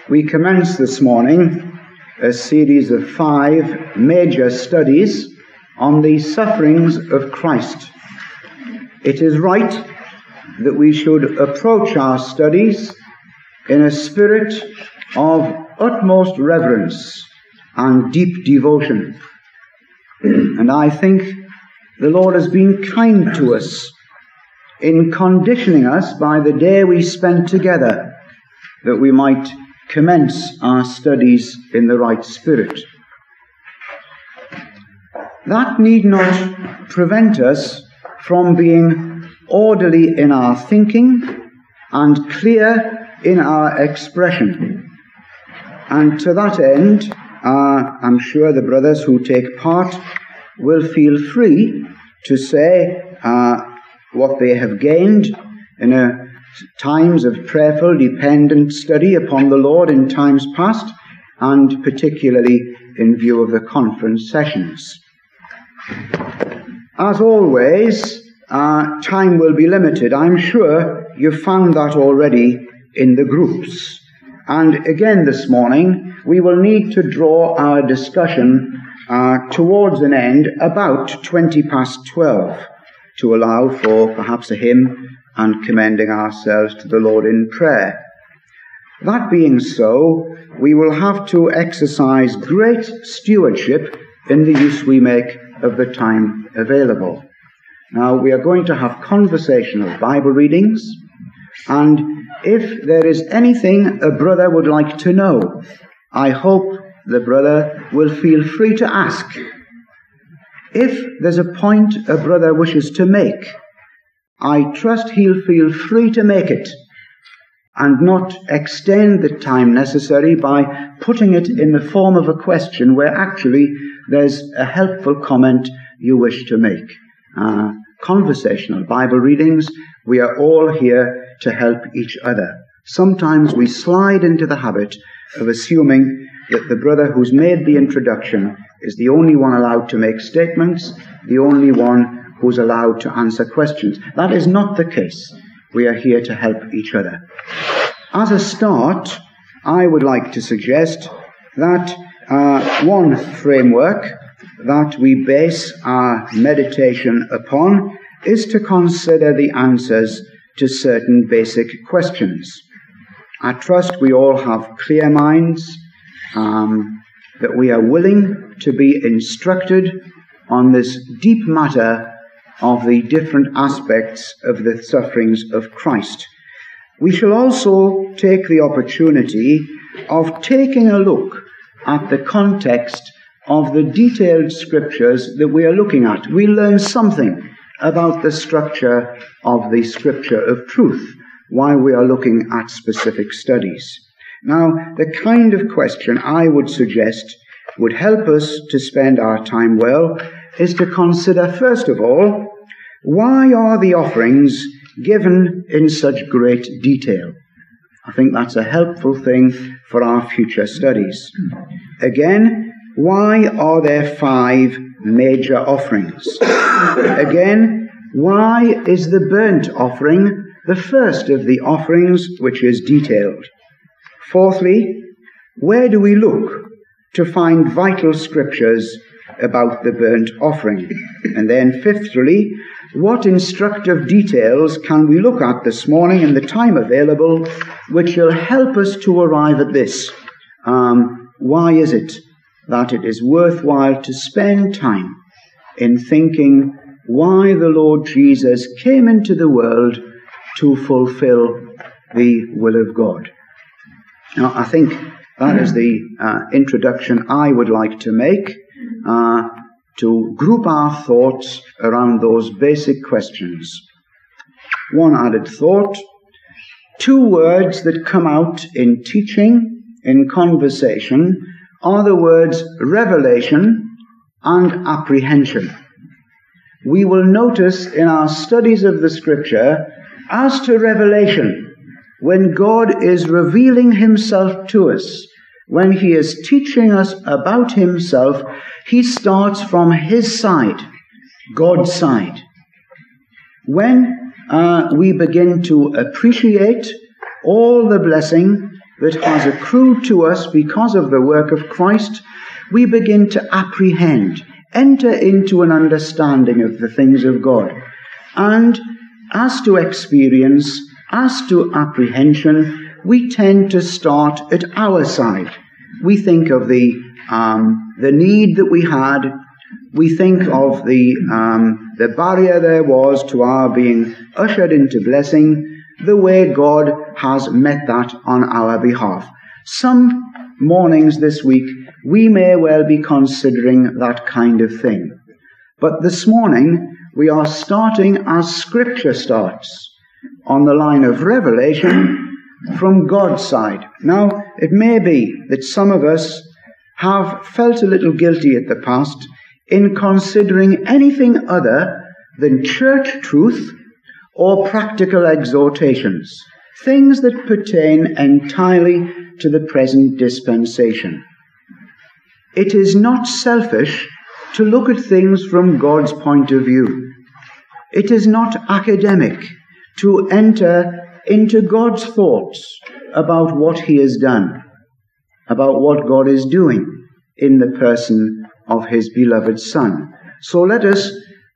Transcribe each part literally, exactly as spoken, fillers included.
We commence this morning a series of five major studies on the sufferings of Christ. It is right that we should approach our studies in a spirit of utmost reverence and deep devotion. And I think the Lord has been kind to us in conditioning us by the day we spent together, that we might commence our studies in the right spirit. That need not prevent us from being orderly in our thinking and clear in our expression. And to that end, uh, I'm sure the brothers who take part will feel free to say uh, what they have gained in a times of prayerful, dependent study upon the Lord in times past, and particularly in view of the conference sessions. As always, uh, time will be limited. I'm sure you've found that already in the groups. And again this morning, we will need to draw our discussion uh, towards an end about twenty past twelve to allow for perhaps a hymn and commending ourselves to the Lord in prayer. That being so, we will have to exercise great stewardship in the use we make of the time available. Now, we are going to have conversational Bible readings, and if there is anything a brother would like to know, I hope the brother will feel free to ask. If there's a point a brother wishes to make, I trust he'll feel free to make it and not extend the time necessary by putting it in the form of a question where actually there's a helpful comment you wish to make. Uh, conversational Bible readings, we are all here to help each other. Sometimes we slide into the habit of assuming that the brother who's made the introduction is the only one allowed to make statements, the only one who's allowed to answer questions. That is not the case. We are here to help each other. As a start, I would like to suggest that uh, one framework that we base our meditation upon is to consider the answers to certain basic questions. I trust we all have clear minds, um, that we are willing to be instructed on this deep matter of the different aspects of the sufferings of Christ. We shall also take the opportunity of taking a look at the context of the detailed scriptures that we are looking at. We learn something about the structure of the scripture of truth while we are looking at specific studies. Now, the kind of question I would suggest would help us to spend our time well is to consider, first of all, why are the offerings given in such great detail? I think that's a helpful thing for our future studies. Again, why are there five major offerings? Again, why is the burnt offering the first of the offerings which is detailed? Fourthly, where do we look to find vital scriptures about the burnt offering? And then fifthly, what instructive details can we look at this morning in the time available which will help us to arrive at this? Um, why is it that it is worthwhile to spend time in thinking why the Lord Jesus came into the world to fulfill the will of God? Now, I think that is the uh, introduction I would like to make, uh, to group our thoughts around those basic questions. One added thought: two words that come out in teaching, in conversation, are the words revelation and apprehension. We will notice in our studies of the Scripture, as to revelation, when God is revealing himself to us, when he is teaching us about himself, he starts from his side, God's side. When uh, we begin to appreciate all the blessing that has accrued to us because of the work of Christ, we begin to apprehend, enter into an understanding of the things of God. And as to experience, as to apprehension, we tend to start at our side. We think of the um, the need that we had. We think of the um, the barrier there was to our being ushered into blessing, the way God has met that on our behalf. Some mornings this week, we may well be considering that kind of thing. But this morning, we are starting as Scripture starts, on the line of revelation from God's side. Now, it may be that some of us have felt a little guilty at the past in considering anything other than church truth or practical exhortations, things that pertain entirely to the present dispensation. It is not selfish to look at things from God's point of view. It is not academic to enter into God's thoughts about what He has done, about what God is doing in the person of His beloved Son. So let us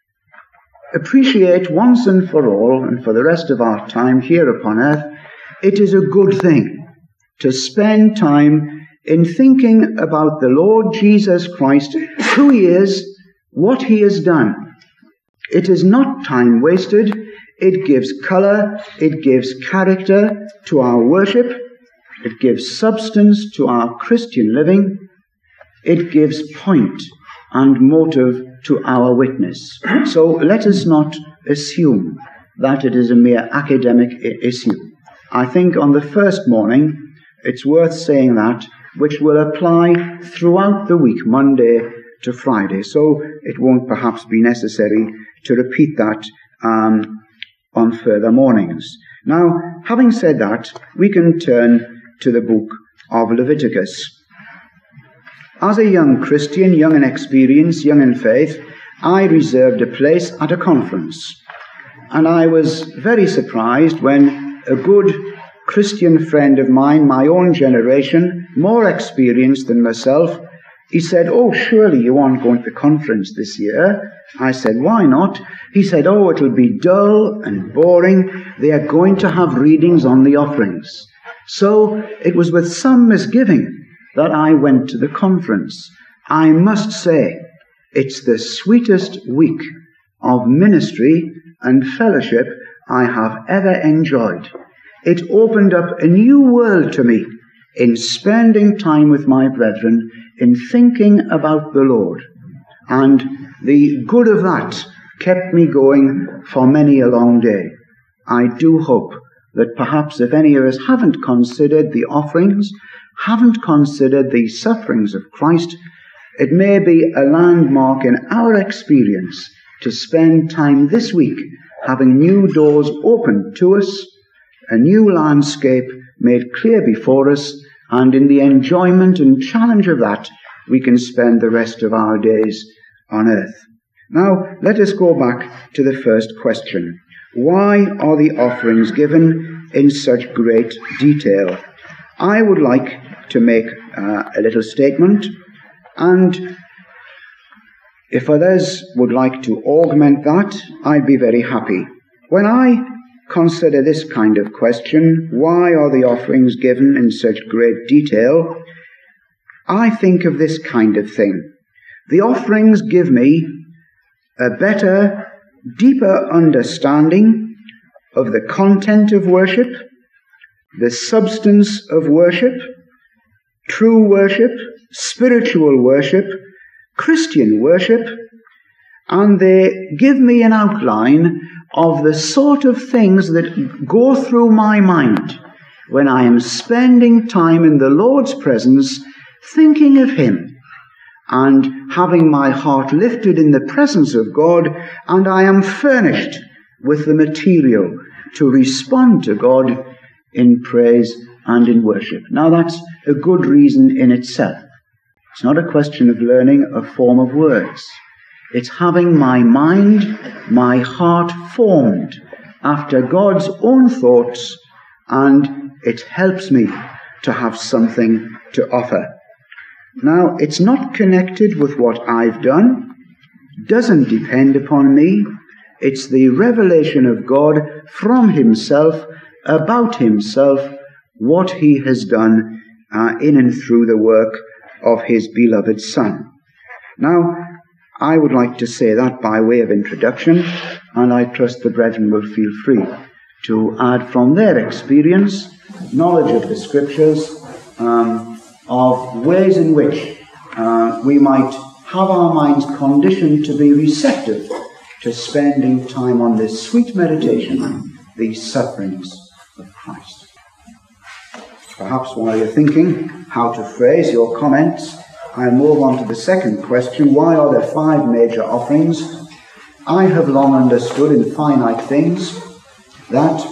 appreciate once and for all, and for the rest of our time here upon earth, it is a good thing to spend time in thinking about the Lord Jesus Christ, who He is, what He has done. It is not time wasted. It gives colour, it gives character to our worship, it gives substance to our Christian living, it gives point and motive to our witness. So let us not assume that it is a mere academic I- issue. I think on the first morning, it's worth saying that, which will apply throughout the week, Monday to Friday. So it won't perhaps be necessary to repeat that um, on further mornings. Now, having said that, we can turn to the book of Leviticus. As a young Christian, young in experience, young in faith, I reserved a place at a conference. And I was very surprised when a good Christian friend of mine, my own generation, more experienced than myself, he said, "Oh, surely you aren't going to the conference this year." I said, "Why not?" He said, "Oh, it'll be dull and boring. They are going to have readings on the offerings." So it was with some misgiving that I went to the conference. I must say, it's the sweetest week of ministry and fellowship I have ever enjoyed. It opened up a new world to me in spending time with my brethren, in thinking about the Lord. And the good of that kept me going for many a long day. I do hope that perhaps if any of us haven't considered the offerings, haven't considered the sufferings of Christ, it may be a landmark in our experience to spend time this week having new doors opened to us, a new landscape made clear before us, and in the enjoyment and challenge of that, we can spend the rest of our days on earth. Now, let us go back to the first question. Why are the offerings given in such great detail? I would like to make uh, a little statement, and if others would like to augment that, I'd be very happy. When I consider this kind of question, why are the offerings given in such great detail, I think of this kind of thing. The offerings give me a better, deeper understanding of the content of worship, the substance of worship, true worship, spiritual worship, Christian worship, and they give me an outline of the sort of things that go through my mind when I am spending time in the Lord's presence, thinking of Him, and having my heart lifted in the presence of God, and I am furnished with the material to respond to God in praise and in worship. Now that's a good reason in itself. It's not a question of learning a form of words. It's having my mind, my heart formed after God's own thoughts, and it helps me to have something to offer. Now, it's not connected with what I've done, doesn't depend upon me. It's the revelation of God from himself, about himself, what he has done uh, in and through the work of his beloved Son. Now, I would like to say that by way of introduction, and I trust the brethren will feel free to add from their experience, knowledge of the Scriptures, um, of ways in which uh, we might have our minds conditioned to be receptive to spending time on this sweet meditation, the sufferings of Christ. Perhaps while you're thinking how to phrase your comments, I'll move on to the second question. Why are there five major offerings? I have long understood in finite things that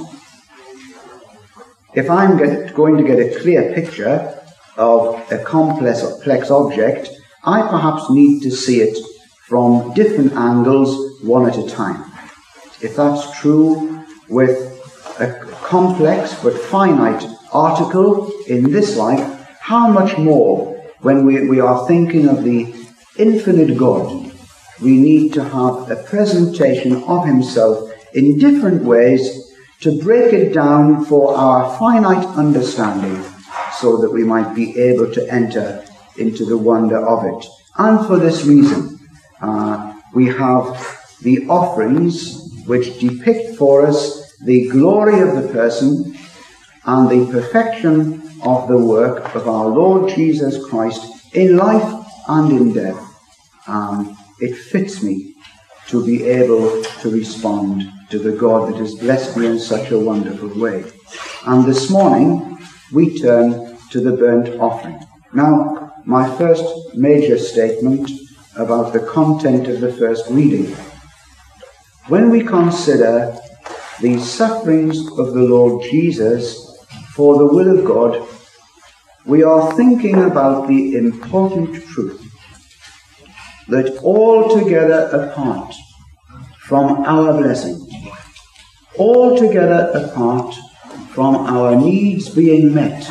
if I'm get, going to get a clear picture of a complex, complex object, I perhaps need to see it from different angles, one at a time. If that's true with a complex but finite article in this life, how much more when we, we are thinking of the infinite God, we need to have a presentation of himself in different ways to break it down for our finite understanding so that we might be able to enter into the wonder of it. And for this reason, uh, we have the offerings which depict for us the glory of the person and the perfection of the work of our Lord Jesus Christ in life and in death. Um, it fits me to be able to respond to the God that has blessed me in such a wonderful way. And this morning, we turn to the burnt offering. Now, my first major statement about the content of the first reading. When we consider the sufferings of the Lord Jesus for the will of God, we are thinking about the important truth that altogether apart from our blessing, altogether apart from our needs being met,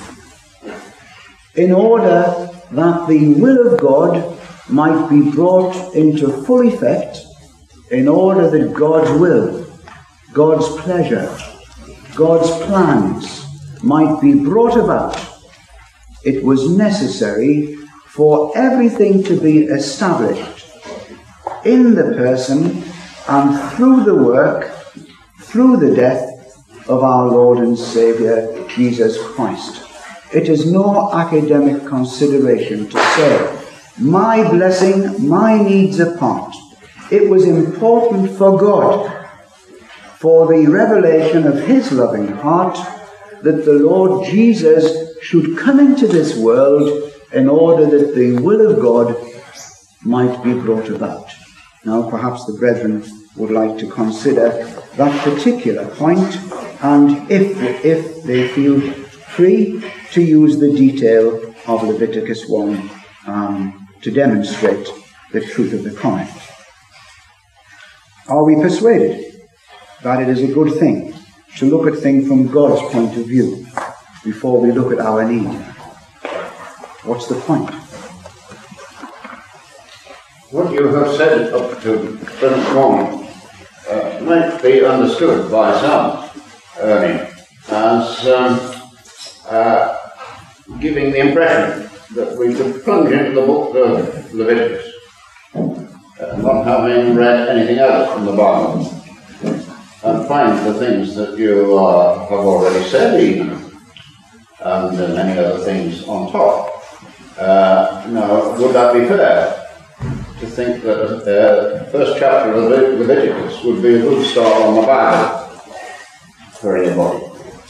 in order that the will of God might be brought into full effect, in order that God's will, God's pleasure, God's plans might be brought about, it was necessary for everything to be established in the person and through the work, through the death of our Lord and Saviour, Jesus Christ. It is no academic consideration to say, my blessing, my needs apart. It was important for God, for the revelation of his loving heart, that the Lord Jesus should come into this world in order that the will of God might be brought about. Now, perhaps the brethren would like to consider that particular point, and if, if they feel free, to use the detail of Leviticus one um, to demonstrate the truth of the comment. Are we persuaded that it is a good thing to look at things from God's point of view before we look at our need? What's the point? What you have said up to present moment uh, might be understood by some uh, as um, uh, giving the impression that we could plunge into the book of Leviticus, uh, not having read anything else from the Bible, and find the things that you uh, have already said, even, and uh, many other things on top. Uh, now, would that be fair to think that the uh, first chapter of Leviticus would be a good start on the Bible for anybody?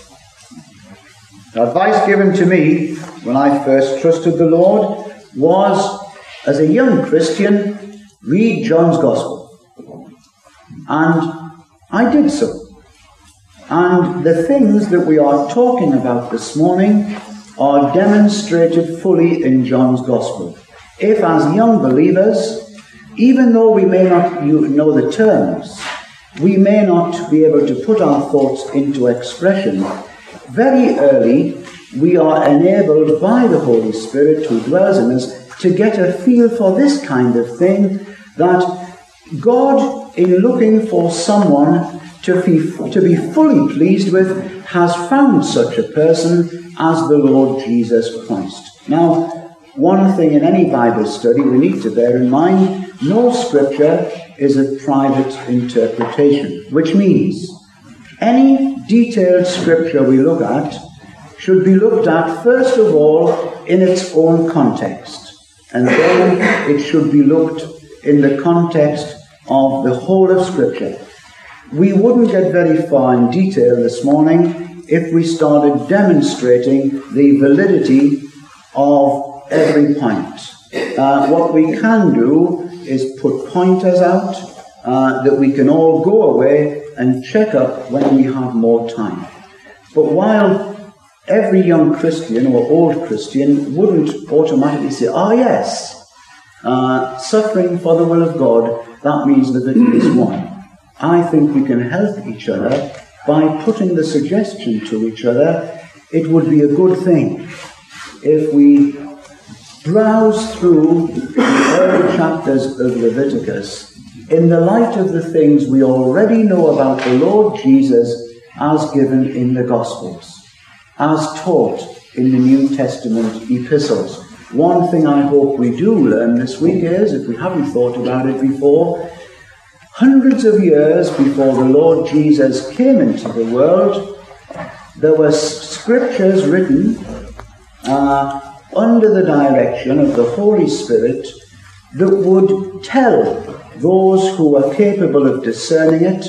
The advice given to me when I first trusted the Lord was, as a young Christian, read John's Gospel. And I did so. And the things that we are talking about this morning are demonstrated fully in John's Gospel. If as young believers, even though we may not know the terms, we may not be able to put our thoughts into expression, very early we are enabled by the Holy Spirit who dwells in us to get a feel for this kind of thing, that God, in looking for someone to be, to be fully pleased with, has found such a person as the Lord Jesus Christ. Now, one thing in any Bible study we need to bear in mind, no scripture is a private interpretation, which means any detailed scripture we look at should be looked at first of all in its own context, and then it should be looked in the context of the whole of Scripture. We wouldn't get very far in detail this morning if we started demonstrating the validity of every point. Uh, what we can do is put pointers out uh, that we can all go away and check up when we have more time. But while every young Christian or old Christian wouldn't automatically say, oh yes, uh, suffering for the will of God, that means Leviticus one. I think we can help each other by putting the suggestion to each other. It would be a good thing if we browse through the early chapters of Leviticus in the light of the things we already know about the Lord Jesus as given in the Gospels, as taught in the New Testament epistles. One thing I hope we do learn this week is, if we haven't thought about it before, hundreds of years before the Lord Jesus came into the world, there were scriptures written uh, under the direction of the Holy Spirit that would tell those who were capable of discerning it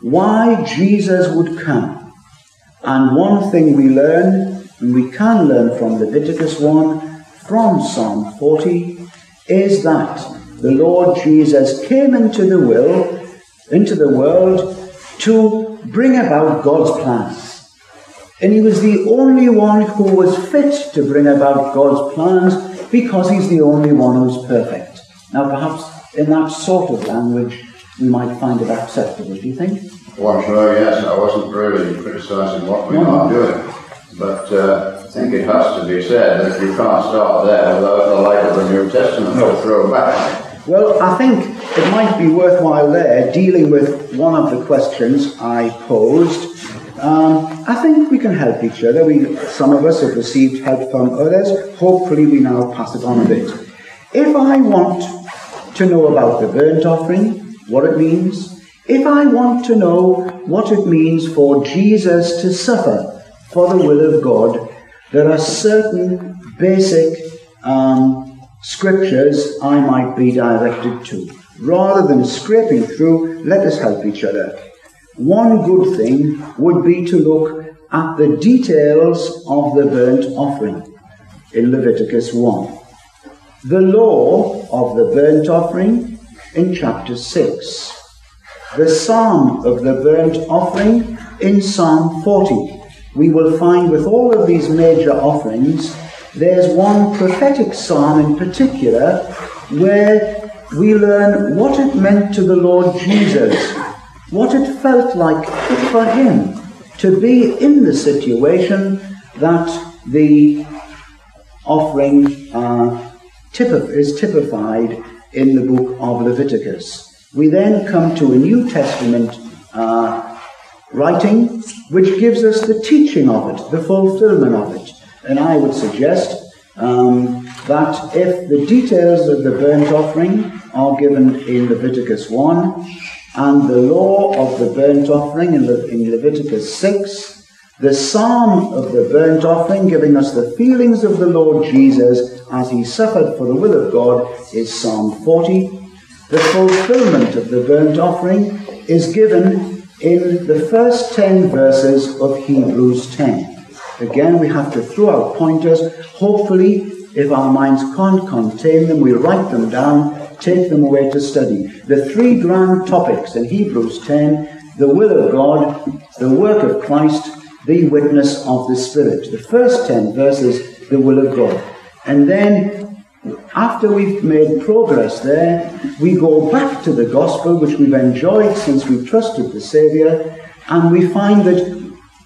why Jesus would come. And one thing we learn, and we can learn from Leviticus one, from Psalm forty, is that the Lord Jesus came into the will, into the world to bring about God's plans. And he was the only one who was fit to bring about God's plans because he's the only one who's perfect. Now perhaps in that sort of language we might find it acceptable, do you think? Well, sure, yes. I wasn't really criticising what we no, are no. doing. But uh, I think it has to be said that you can't start there without the light of the New Testament to throw back. Well, I think it might be worthwhile there dealing with one of the questions I posed. Um, I think we can help each other. We, some of us have received help from others. Hopefully we now pass it on a bit. If I want to know about the burnt offering, what it means, if I want to know what it means for Jesus to suffer for the will of God, there are certain basic um, scriptures I might be directed to. Rather than scraping through, let us help each other. One good thing would be to look at the details of the burnt offering in Leviticus one. The law of the burnt offering in chapter six. The psalm of the burnt offering in Psalm forty. We will find with all of these major offerings, there's one prophetic psalm in particular where we learn what it meant to the Lord Jesus, what it felt like for him to be in the situation that the offering uh, typif- is typified in the book of Leviticus. We then come to a New Testament uh, writing, which gives us the teaching of it, the fulfillment of it. And I would suggest um, that if the details of the burnt offering are given in Leviticus one, and the law of the burnt offering in, Le- in Leviticus six, the psalm of the burnt offering giving us the feelings of the Lord Jesus as he suffered for the will of God is Psalm forty. The fulfillment of the burnt offering is given in the first ten verses of Hebrews ten. Again, we have to throw out pointers. Hopefully, if our minds can't contain them, we'll write them down, take them away to study. The three grand topics in Hebrews ten, the will of God, the work of Christ, the witness of the Spirit. The first ten verses, the will of God. And then, after we've made progress there, we go back to the gospel, which we've enjoyed since we trusted the Saviour, and we find that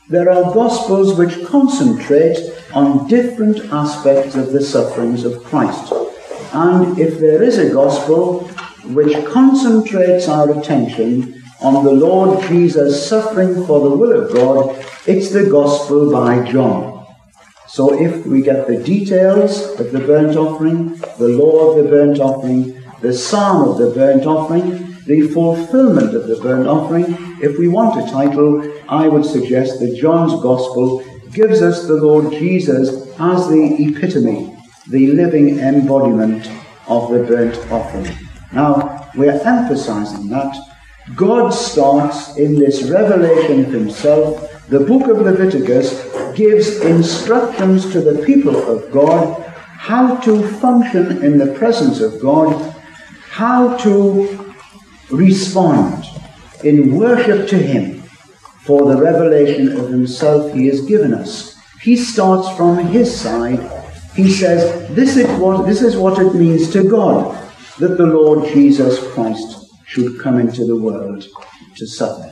There are Gospels which concentrate on different aspects of the sufferings of Christ. And if there is a Gospel which concentrates our attention on the Lord Jesus suffering for the will of God, it's the Gospel by John. So if we get the details of the burnt offering, the law of the burnt offering, the psalm of the burnt offering, the fulfillment of the burnt offering, if we want a title, I would suggest that John's Gospel gives us the Lord Jesus as the epitome, the living embodiment of the burnt offering. Now, we're emphasizing that God starts in this revelation of himself. The book of Leviticus gives instructions to the people of God how to function in the presence of God, how to respond in worship to him for the revelation of himself he has given us. He starts from his side. He says, this is what, this is what it means to God that the Lord Jesus Christ should come into the world to suffer.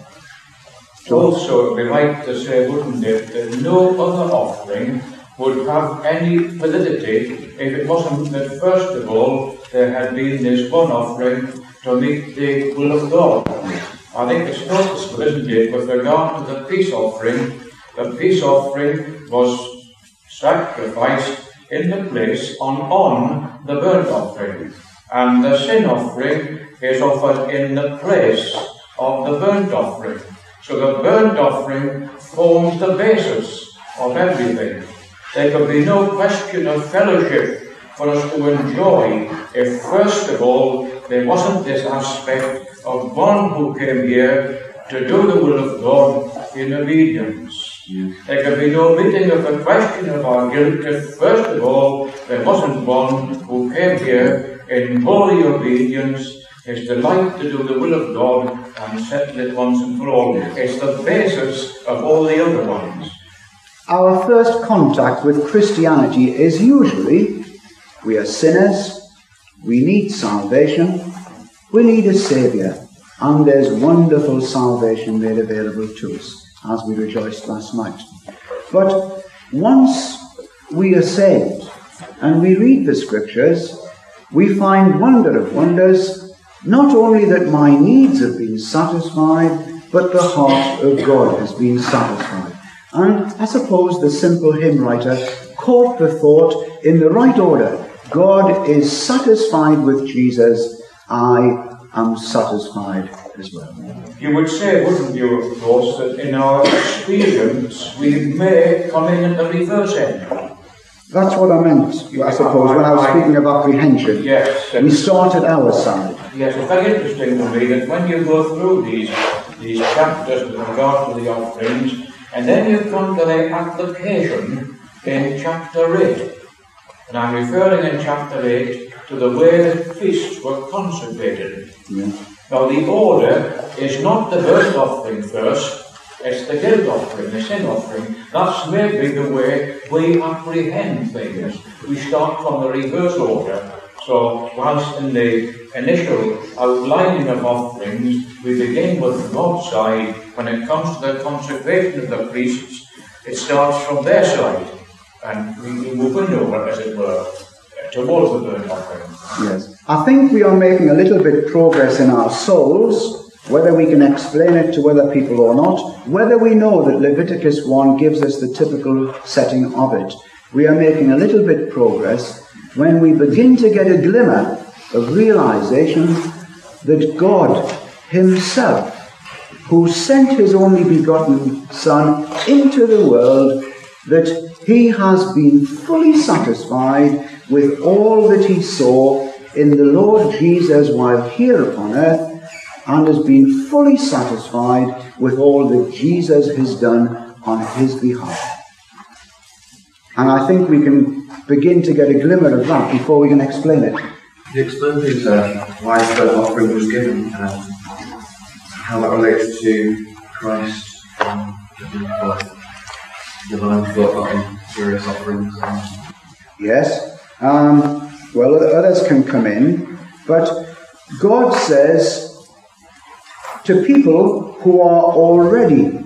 Also, it would be right to say, wouldn't it, that no other offering would have any validity if it wasn't that, first of all, there had been this one offering to meet the will of God. I think it's noticeable, isn't it, with regard to the peace offering. The peace offering was sacrificed in the place on, on the burnt offering. And the sin offering is offered in the place of the burnt offering. So the burnt offering forms the basis of everything. There could be no question of fellowship for us to enjoy if, first of all, there wasn't this aspect of one who came here to do the will of God in obedience. Yes. There could be no meeting of the question of our guilt if, first of all, there wasn't one who came here in holy obedience, his delight to do the will of God and settle it once and for all. It's the basis of all the other ones. Our first contact with Christianity is usually, we are sinners, we need salvation, we need a Saviour, and there's wonderful salvation made available to us, as we rejoiced last night. But once we are saved and we read the Scriptures, we find wonder of wonders, not only that my needs have been satisfied, but the heart of God has been satisfied. And I suppose the simple hymn writer caught the thought in the right order. God is satisfied with Jesus, I am satisfied as well. You would say, wouldn't you, of course, that in our experience we may come in at the reverse end. That's what I meant, I suppose, when I was speaking of apprehension. Yes. We start at our side. Yes, it's very interesting to me that when you go through these, these chapters with regard to the offerings, and then you come to the application in chapter eight. And I'm referring in chapter eight to the way the feasts were consecrated. Yeah. Now the order is not the burnt offering first, it's the guilt offering, the sin offering. That's maybe the way we apprehend things. We start from the reverse order. So whilst in the initial outlining of offerings, we begin with God's side. When it comes to the consecration of the priests, it starts from their side. And we move over, as it were, towards the burnt offering. Yes. I think we are making a little bit progress in our souls, whether we can explain it to other people or not, whether we know that Leviticus one gives us the typical setting of it. We are making a little bit progress when we begin to get a glimmer of realization that God himself, who sent his only begotten Son into the world, that he has been fully satisfied with all that he saw in the Lord Jesus while here upon earth, and has been fully satisfied with all that Jesus has done on his behalf. And I think we can begin to get a glimmer of that before we can explain it. You explain please uh, why the offering was given and how that relates to Christ and the divine thought on serious offerings. Yes. Um, well, others can come in, but God says to people who are already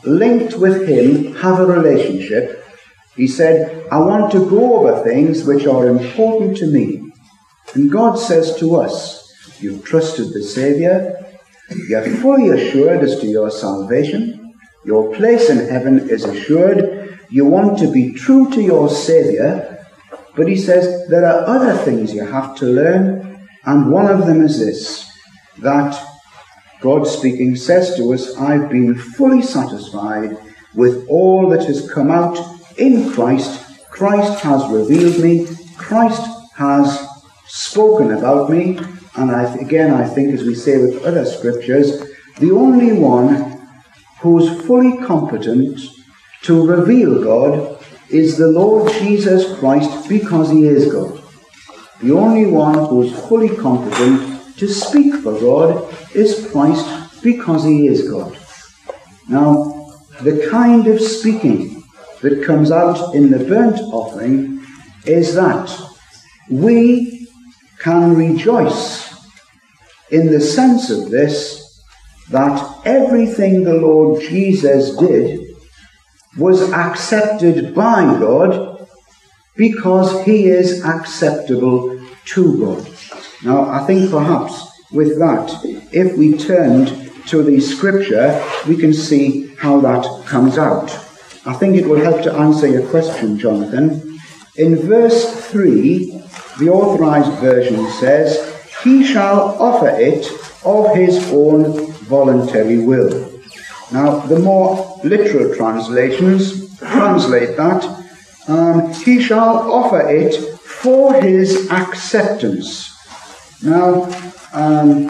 linked with him, have a relationship. He said, I want to go over things which are important to me. And God says to us, you've trusted the Saviour, you're fully assured as to your salvation, your place in heaven is assured, you want to be true to your Saviour, but he says there are other things you have to learn, and one of them is this, that God speaking says to us, I've been fully satisfied with all that has come out in Christ. Christ has revealed me, Christ has spoken about me, and I, again I think, as we say with other scriptures, the only one who's fully competent to reveal God is the Lord Jesus Christ, because he is God. The only one who's fully competent to speak for God is Christ, because he is God. Now, the kind of speaking that comes out in the burnt offering is that we can rejoice in the sense of this, that everything the Lord Jesus did was accepted by God because he is acceptable to God. Now, I think perhaps with that, if we turned to the scripture, we can see how that comes out. I think it will help to answer your question, Jonathan. In verse three, the Authorized Version says, he shall offer it of his own voluntary will. Now, the more literal translations translate that, um, he shall offer it for his acceptance. Now, um,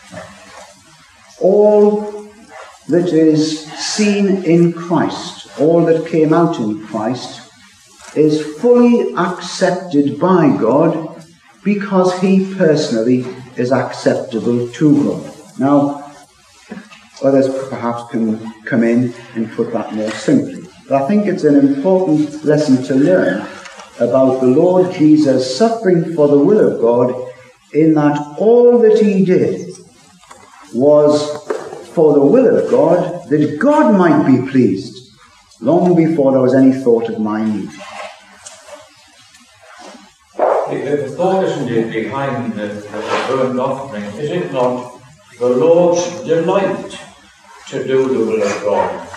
all that is seen in Christ, all that came out in Christ, is fully accepted by God because he personally is acceptable to God. Now, others perhaps can come in and put that more simply. But I think it's an important lesson to learn about the Lord Jesus suffering for the will of God, in that all that he did was for the will of God, that God might be pleased, long before there was any thought of my need. The, the thought, isn't it, behind the, the burnt offering, is it not the Lord's delight to do the will of God?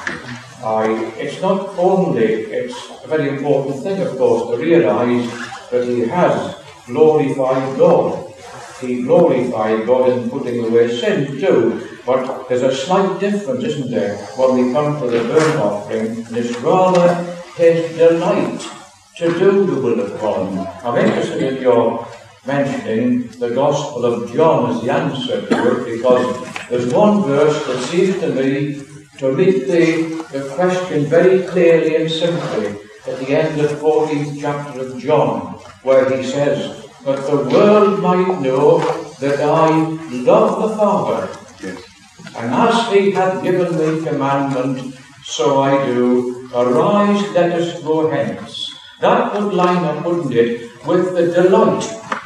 I, it's not only, it's a very important thing, of course, to realise that he has glorified God. He glorified God in putting away sin too. But there's a slight difference, isn't there, when we come to the burnt offering, and it's rather his delight to do the will of God. I'm interested in your mentioning the Gospel of John as the answer to it, because there's one verse that seems to me to meet the, the question very clearly and simply at the end of the fourteenth chapter of John, where he says, that the world might know that I love the Father, yes. And as he hath given me commandment, so I do. Arise, let us go hence. That would line up, wouldn't it, with the delight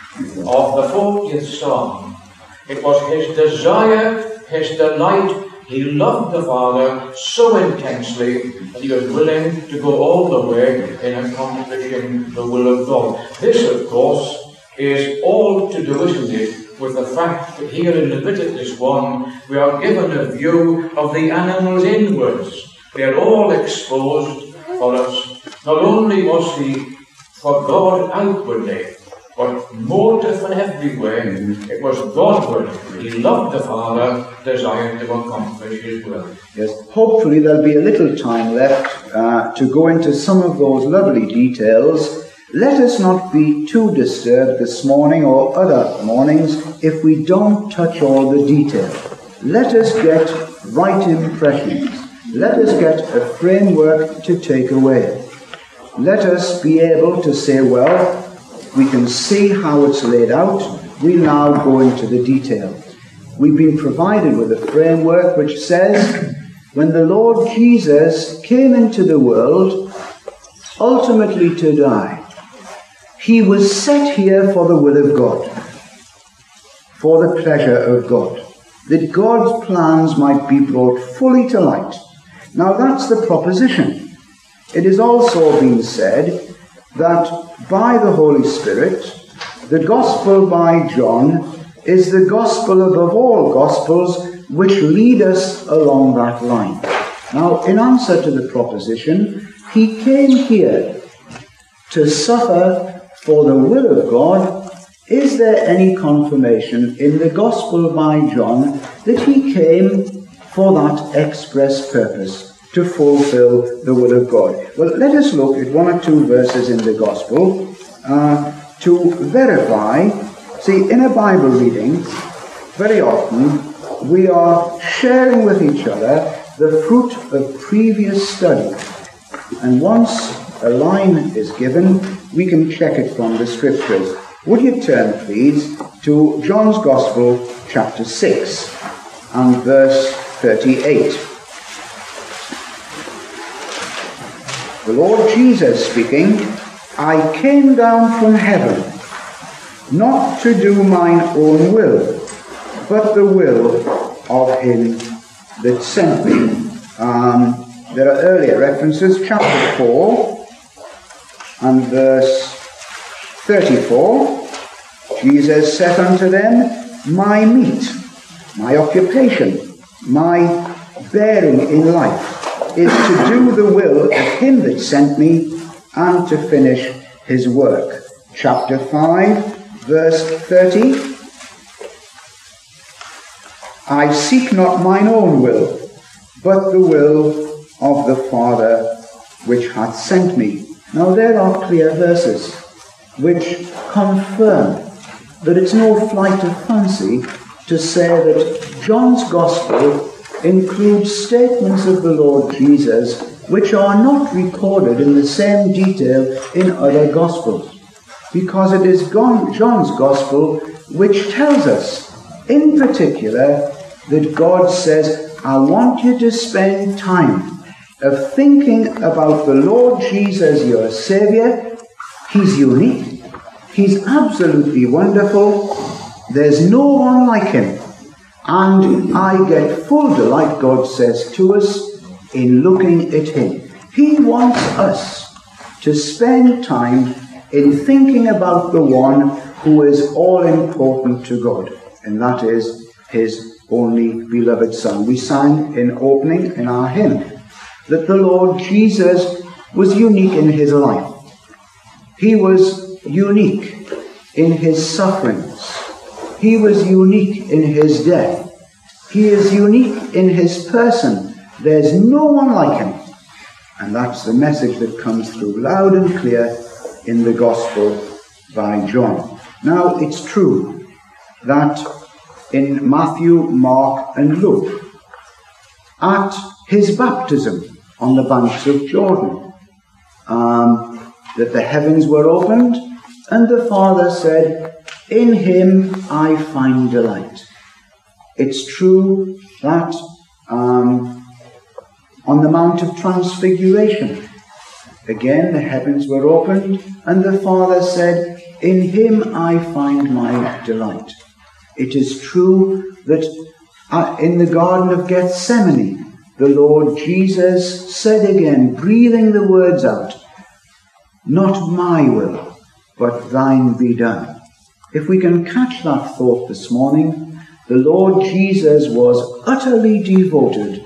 of the fortieth Psalm. It was his desire, his delight. He loved the Father so intensely that he was willing to go all the way in accomplishing the will of God. This, of course, is all to do, isn't it, with the fact that here in Leviticus one, we are given a view of the animal's inwards. They are all exposed for us. Not only was he for God outwardly, but motive and everywhere, it was Godward. He loved the Father, desired to accomplish his will. Yes, hopefully there'll be a little time left uh, to go into some of those lovely details. Let us not be too disturbed this morning or other mornings if we don't touch all the detail. Let us get right impressions. Let us get a framework to take away. Let us be able to say, well, we can see how it's laid out. We now go into the detail. We've been provided with a framework which says, when the Lord Jesus came into the world, ultimately to die, he was set here for the will of God, for the pleasure of God, that God's plans might be brought fully to light, Now that's the proposition. It has also been said that by the Holy Spirit, the Gospel by John is the Gospel above all Gospels which lead us along that line. Now, in answer to the proposition, he came here to suffer for the will of God. Is there any confirmation in the Gospel by John that he came for that express purpose, to fulfill the will of God? Well, let us look at one or two verses in the Gospel uh, to verify. See, in a Bible reading, very often we are sharing with each other the fruit of previous study. And once a line is given, we can check it from the Scriptures. Would you turn, please, to John's Gospel, chapter six, and verse thirty-eight. The Lord Jesus speaking, I came down from heaven, not to do mine own will, but the will of him that sent me. Um, there are earlier references, chapter four and verse thirty-four. Jesus saith unto them, my meat, my occupation, my bearing in life is to do the will of him that sent me and to finish his work. Chapter five, verse thirty. I seek not mine own will, but the will of the Father which hath sent me. Now there are clear verses which confirm that it's no flight of fancy to say that John's Gospel includes statements of the Lord Jesus which are not recorded in the same detail in other Gospels, because it is John's Gospel which tells us, in particular, that God says, I want you to spend time of thinking about the Lord Jesus, your Saviour. He's unique. He's absolutely wonderful. There's no one like him. And I get full delight, God says to us, in looking at him. He wants us to spend time in thinking about the one who is all important to God, and that is his only beloved Son. We sang in opening in our hymn that the Lord Jesus was unique in his life. He was unique in his sufferings. He was unique in his death. He is unique in his person. There's no one like him. And that's the message that comes through loud and clear in the Gospel by John. Now, it's true that in Matthew, Mark, and Luke, at his baptism on the banks of Jordan, um, that the heavens were opened, and the Father said, in him I find delight. It's true that um, on the Mount of Transfiguration, again the heavens were opened, and the Father said, in him I find my delight. It is true that uh, in the Garden of Gethsemane, the Lord Jesus said again, breathing the words out, not my will, but thine be done. If we can catch that thought this morning, the Lord Jesus was utterly devoted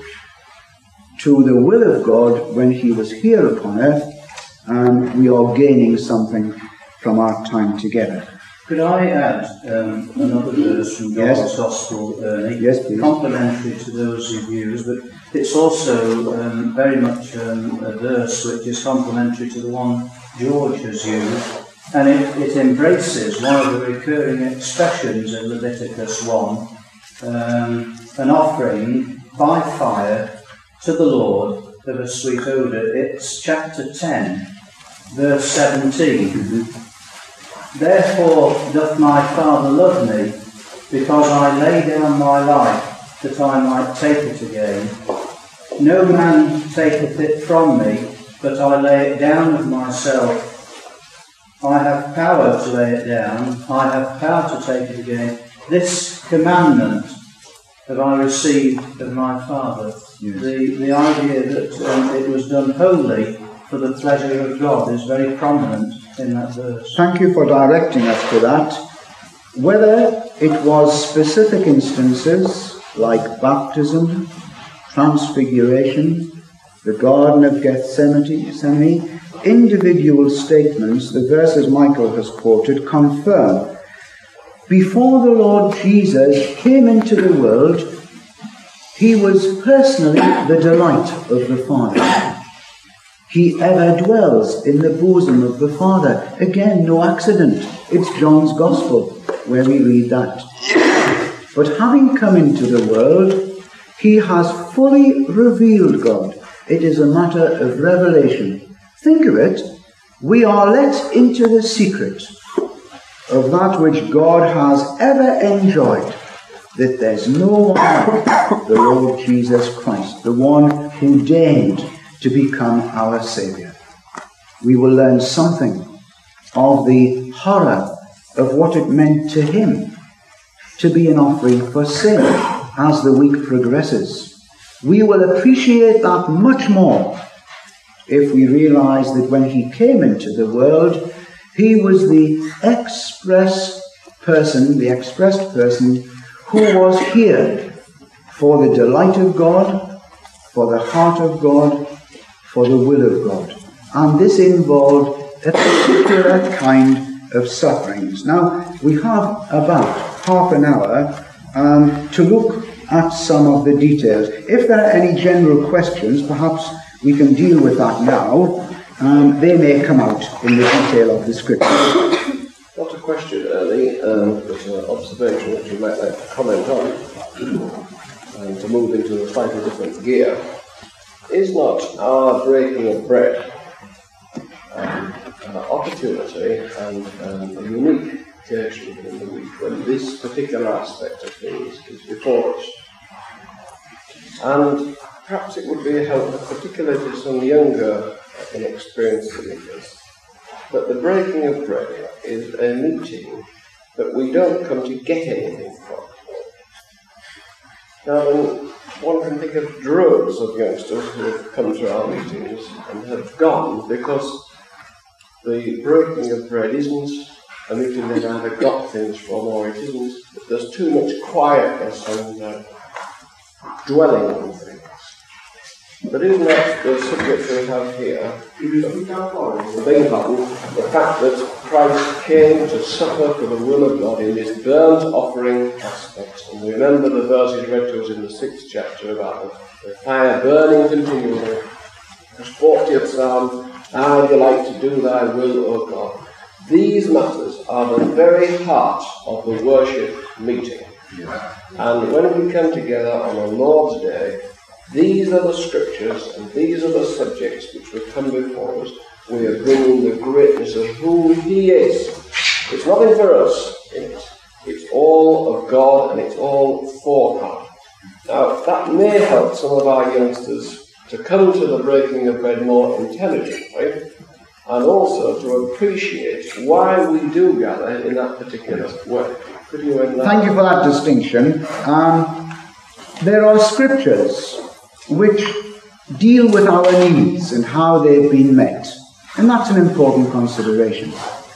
to the will of God when he was here upon earth, and we are gaining something from our time together. Could I add um, another verse from John's yes. Gospel, Ernie? Yes, please. Complementary to those you've used, but it's also um, very much um, a verse which is complementary to the one George has used, and it, it embraces one of the recurring expressions in Leviticus one, um, an offering by fire to the Lord of a sweet odour. It's chapter ten, verse seventeen. Mm-hmm. Therefore doth my Father love me, because I lay down my life, that I might take it again. No man taketh it from me, but I lay it down of myself. I have power to lay it down, I have power to take it again. This commandment have I received of my Father. Yes. The, the idea that um, it was done wholly for the pleasure of God is very prominent in that verse. Thank you for directing us to that. Whether it was specific instances like baptism, transfiguration, the Garden of Gethsemane, individual statements, the verses Michael has quoted, confirm. Before the Lord Jesus came into the world, he was personally the delight of the Father. He ever dwells in the bosom of the Father. Again, no accident. It's John's Gospel where we read that. But having come into the world, he has fully revealed God. It is a matter of revelation. Think of it. We are let into the secret of that which God has ever enjoyed, that there's no one like the Lord Jesus Christ, the one who deigned to become our Saviour. We will learn something of the horror of what it meant to him to be an offering for sin as the week progresses. We will appreciate that much more if we realize that when he came into the world, he was the express person, the expressed person who was here for the delight of God, for the heart of God, for the will of God. And this involved a particular kind of sufferings. Now, we have about half an hour um, to look at some of the details. If there are any general questions, perhaps we can deal with that now. Um, they may come out in the detail of the scripture. Not a question, Ernie, um, but an observation which you might like to comment on, and to move into a slightly different gear. Is not our breaking of bread um, an opportunity and um, a unique occasion in the week when this particular aspect of things is before us? And perhaps it would be a help, particularly to some younger, inexperienced believers, that the breaking of bread is a meeting that we don't come to get anything from. Now, then, one can think of droves of youngsters who have come to our meetings and have gone because the breaking of bread isn't a meeting they've either got things from or it isn't. There's too much quietness and uh, dwelling on things. But isn't that the subject we have here? The big button, the fact that Christ came to suffer for the will of God in this burnt offering aspect. And remember the verses read to us in the sixth chapter about the, the fire burning continually. The fortieth Psalm, I delight to do thy will, O God. These matters are the very heart of the worship meeting. And when we come together on the Lord's Day, these are the scriptures and these are the subjects which will come before us. We are bringing the greatness of who he is. It's nothing for us in it. It's all of God and it's all for God. Now, that may help some of our youngsters to come to the breaking of bread more intelligently and also to appreciate why we do gather in that particular way. Could you end that? Thank you for that distinction. Um, there are scriptures which deal with our needs and how they've been met. And that's an important consideration.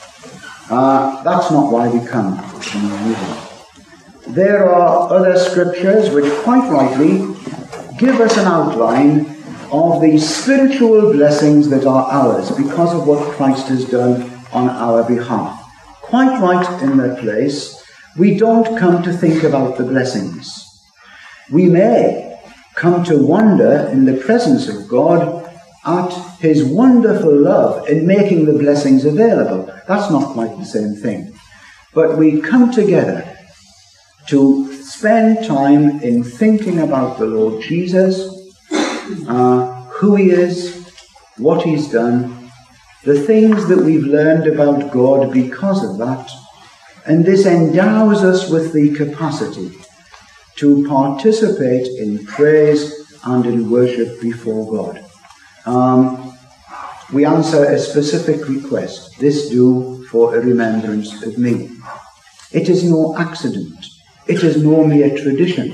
Uh, that's not why we come to the meeting. There are other scriptures which quite rightly give us an outline of the spiritual blessings that are ours because of what Christ has done on our behalf. Quite right in their place. We don't come to think about the blessings. We may come to wonder in the presence of God at his wonderful love in making the blessings available. That's not quite the same thing. But we come together to spend time in thinking about the Lord Jesus, uh, who he is, what he's done, the things that we've learned about God because of that. And this endows us with the capacity to participate in praise and in worship before God. Um, we answer a specific request. This do for a remembrance of me. It is no accident. It is no mere tradition.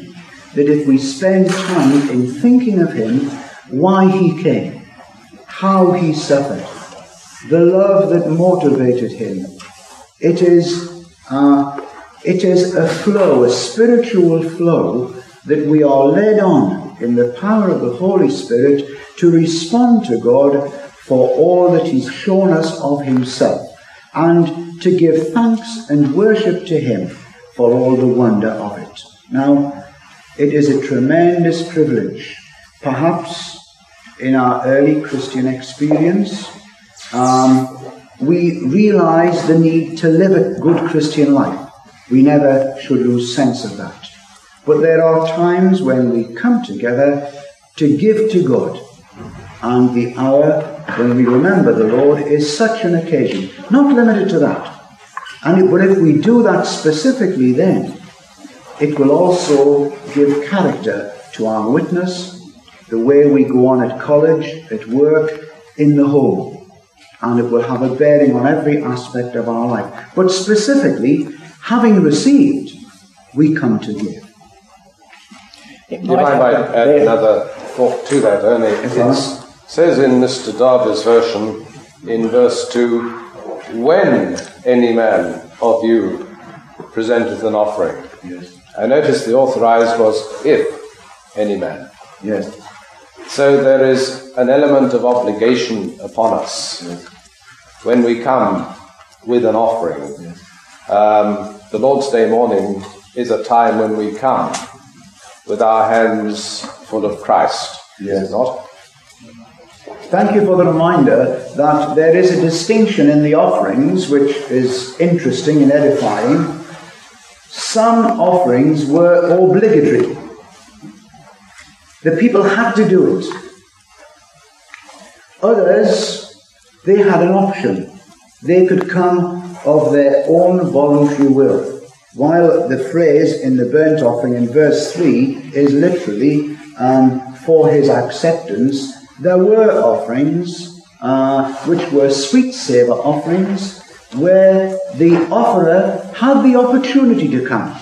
that if we spend time in thinking of him, why he came, how he suffered, the love that motivated him, it is, uh, it is a flow, a spiritual flow that we are led on in the power of the Holy Spirit to respond to God for all that he's shown us of himself, and to give thanks and worship to him for all the wonder of it. Now, it is a tremendous privilege. Perhaps in our early Christian experience, um, we realize the need to live a good Christian life. We never should lose sense of that. But there are times when we come together to give to God. And the hour when we remember the Lord is such an occasion, not limited to that. And it, but if we do that specifically then, it will also give character to our witness, the way we go on at college, at work, in the home. And it will have a bearing on every aspect of our life. But specifically, having received, we come to give. If I might add another thought to that, Ernie. It says in Mister Darby's version, in verse two, when any man of you presenteth an offering. Yes. I noticed the authorized was if any man. Yes. So there is an element of obligation upon us yes. when we come with an offering. Yes. Um, the Lord's Day morning is a time when we come with our hands full of Christ. Yes. Is it not? Thank you for the reminder that there is a distinction in the offerings which is interesting and edifying. Some offerings were obligatory. The people had to do it. Others, they had an option. They could come of their own voluntary will. While the phrase in the burnt offering in verse three is literally um, for his acceptance, there were offerings uh, which were sweet savour offerings where the offerer had the opportunity to come.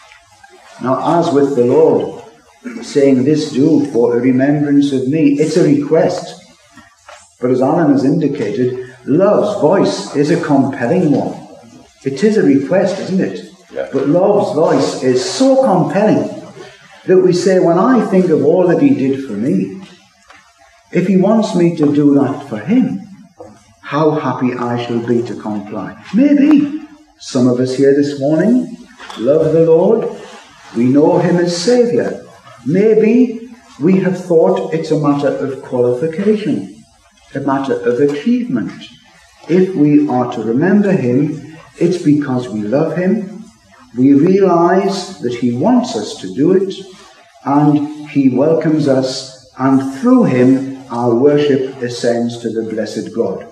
Now, as with the Lord, saying, "This do for a remembrance of me," it's a request. But as Alan has indicated, love's voice is a compelling one. It is a request, isn't it? Yeah. But love's voice is so compelling that we say, when I think of all that he did for me, if he wants me to do that for him, how happy I shall be to comply. Maybe some of us here this morning love the Lord. We know him as Saviour. Maybe we have thought it's a matter of qualification, a matter of achievement. If we are to remember him, it's because we love him. We realize that he wants us to do it, and he welcomes us, and through him our worship ascends to the blessed God.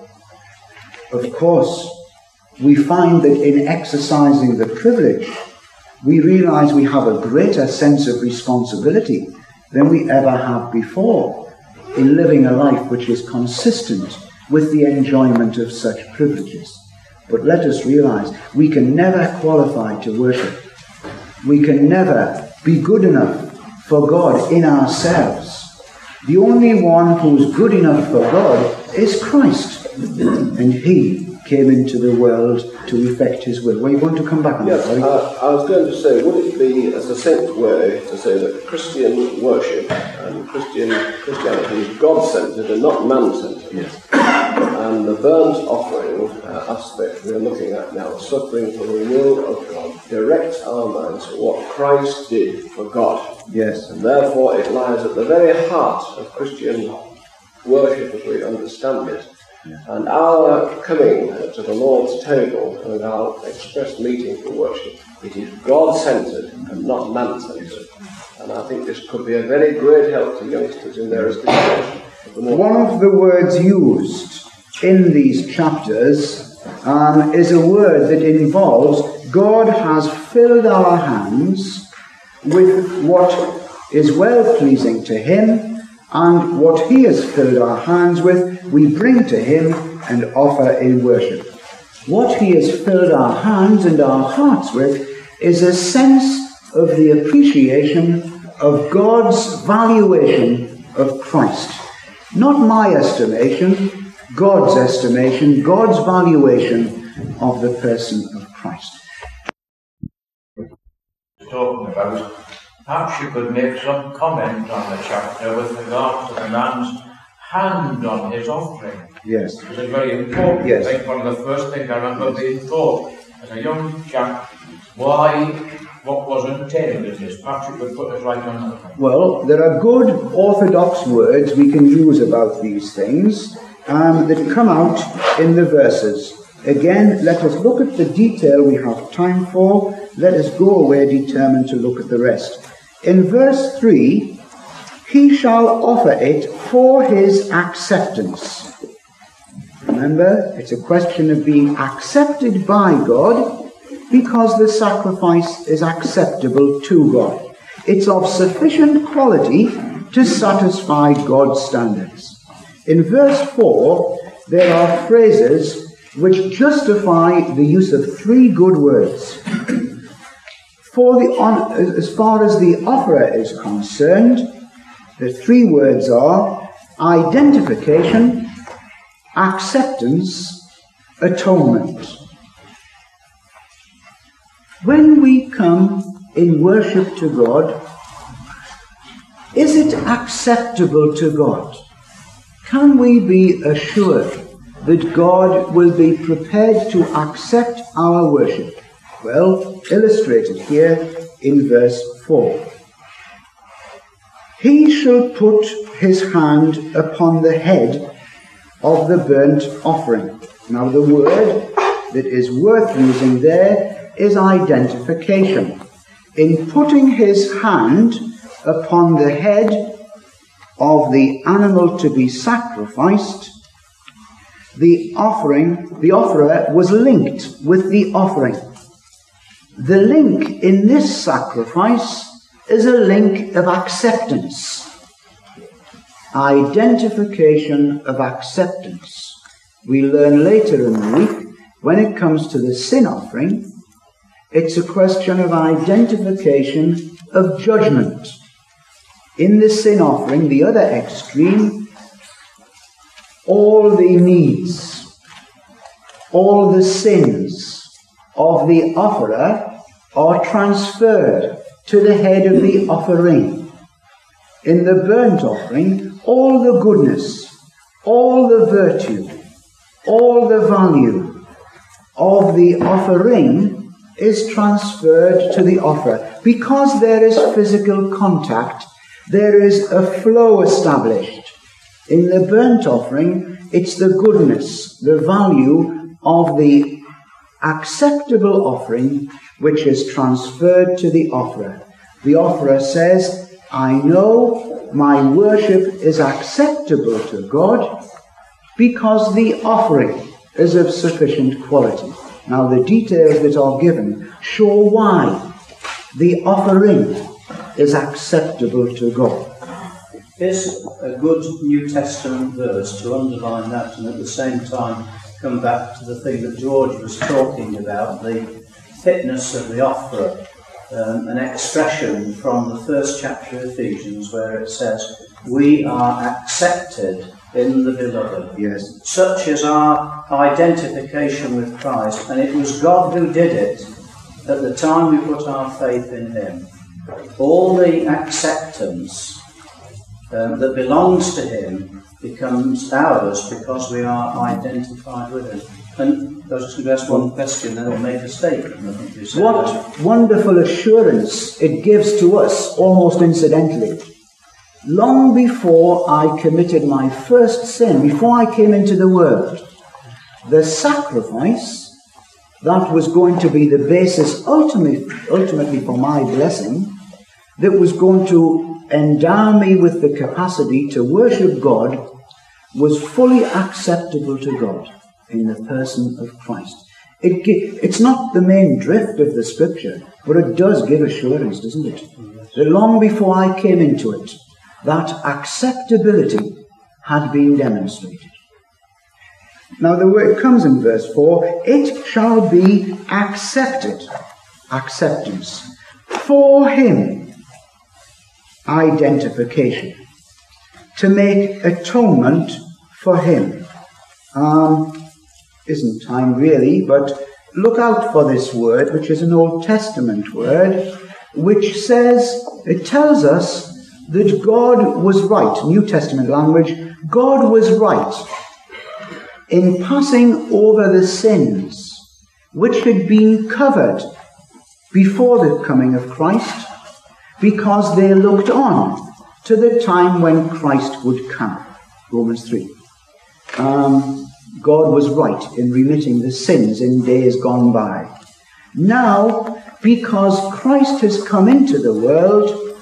Of course, we find that in exercising the privilege, we realize we have a greater sense of responsibility than we ever have before in living a life which is consistent with the enjoyment of such privileges. But let us realize we can never qualify to worship. We can never be good enough for God in ourselves. The only one who is good enough for God is Christ. And he came into the world to effect his will. Were you going to come back on yes, that? uh, I was going to say, would it be a succinct way to say that Christian worship and Christian Christianity is God-centered and not man-centered? Yes. And the burnt offering uh, aspect we're looking at now, suffering for the will of God, directs our minds to what Christ did for God. Yes. And therefore it lies at the very heart of Christian worship as we understand it. Yeah. And our coming to the Lord's table and our express meeting for worship, it is God-centered and not man-centered. And I think this could be a very great help to youngsters in their estimation. One of the words used in these chapters um, is a word that involves God has filled our hands with what is well-pleasing to him, and what he has filled our hands with, we bring to him and offer in worship. What he has filled our hands and our hearts with is a sense of the appreciation of God's valuation of Christ. Not my estimation, God's estimation, God's valuation of the person of Christ. Talking about, perhaps you could make some comment on the chapter with regard to the man's hand on his offering. Yes. It's a very important Yes. thing. One of the first things I remember being taught as a young chap, why, what was intended is. Perhaps you could put us right on that. Well, there are good orthodox words we can use about these things um, that come out in the verses. Again, let us look at the detail we have time for. Let us go away determined to look at the rest. In verse three, he shall offer it for his acceptance. Remember, it's a question of being accepted by God because the sacrifice is acceptable to God. It's of sufficient quality to satisfy God's standards. In verse four, there are phrases which justify the use of three good words. For the on, as far as the offerer is concerned, the three words are identification, acceptance, atonement. When we come in worship to God, is it acceptable to God? Can we be assured that God will be prepared to accept our worship? Well, illustrated here in verse four. He shall put his hand upon the head of the burnt offering. Now the word that is worth using there is identification. In putting his hand upon the head of the animal to be sacrificed, the offering, the offerer was linked with the offering. The link in this sacrifice is a link of acceptance. Identification of acceptance. We learn later in the week, when it comes to the sin offering, it's a question of identification of judgment. In the sin offering, the other extreme, all the needs, all the sins of the offerer are transferred to the head of the offering. In the burnt offering, all the goodness, all the virtue, all the value of the offering is transferred to the offerer. Because there is physical contact, there is a flow established. In the burnt offering, it's the goodness, the value of the acceptable offering which is transferred to the offerer. The offerer says, I know my worship is acceptable to God because the offering is of sufficient quality. Now the details that are given show why the offering is acceptable to God. Here's a good New Testament verse to underline that and at the same time come back to the thing that George was talking about, the fitness of the offerer. Um, an expression from the first chapter of Ephesians where it says, we are accepted in the beloved. Yes. Such is our identification with Christ, and it was God who did it at the time we put our faith in him. All the acceptance um, that belongs to him becomes ours because we are identified with him. And I was just going to ask one question, then I'll make a statement. I think you said what that. wonderful assurance it gives to us, almost incidentally. Long before I committed my first sin, before I came into the world, the sacrifice that was going to be the basis ultimately, ultimately for my blessing, that was going to endow me with the capacity to worship God, was fully acceptable to God in the person of Christ. It, it's not the main drift of the scripture, but it does give assurance, doesn't it? That long before I came into it, that acceptability had been demonstrated. Now the word comes in verse four, it shall be accepted, acceptance, for him. identification, to make atonement for him. Um, isn't time really, but look out for this word, which is an Old Testament word, which says, it tells us that God was right, New Testament language, God was right in passing over the sins which had been covered before the coming of Christ, because they looked on to the time when Christ would come. Romans three. Um, God was right in remitting the sins in days gone by. Now, because Christ has come into the world,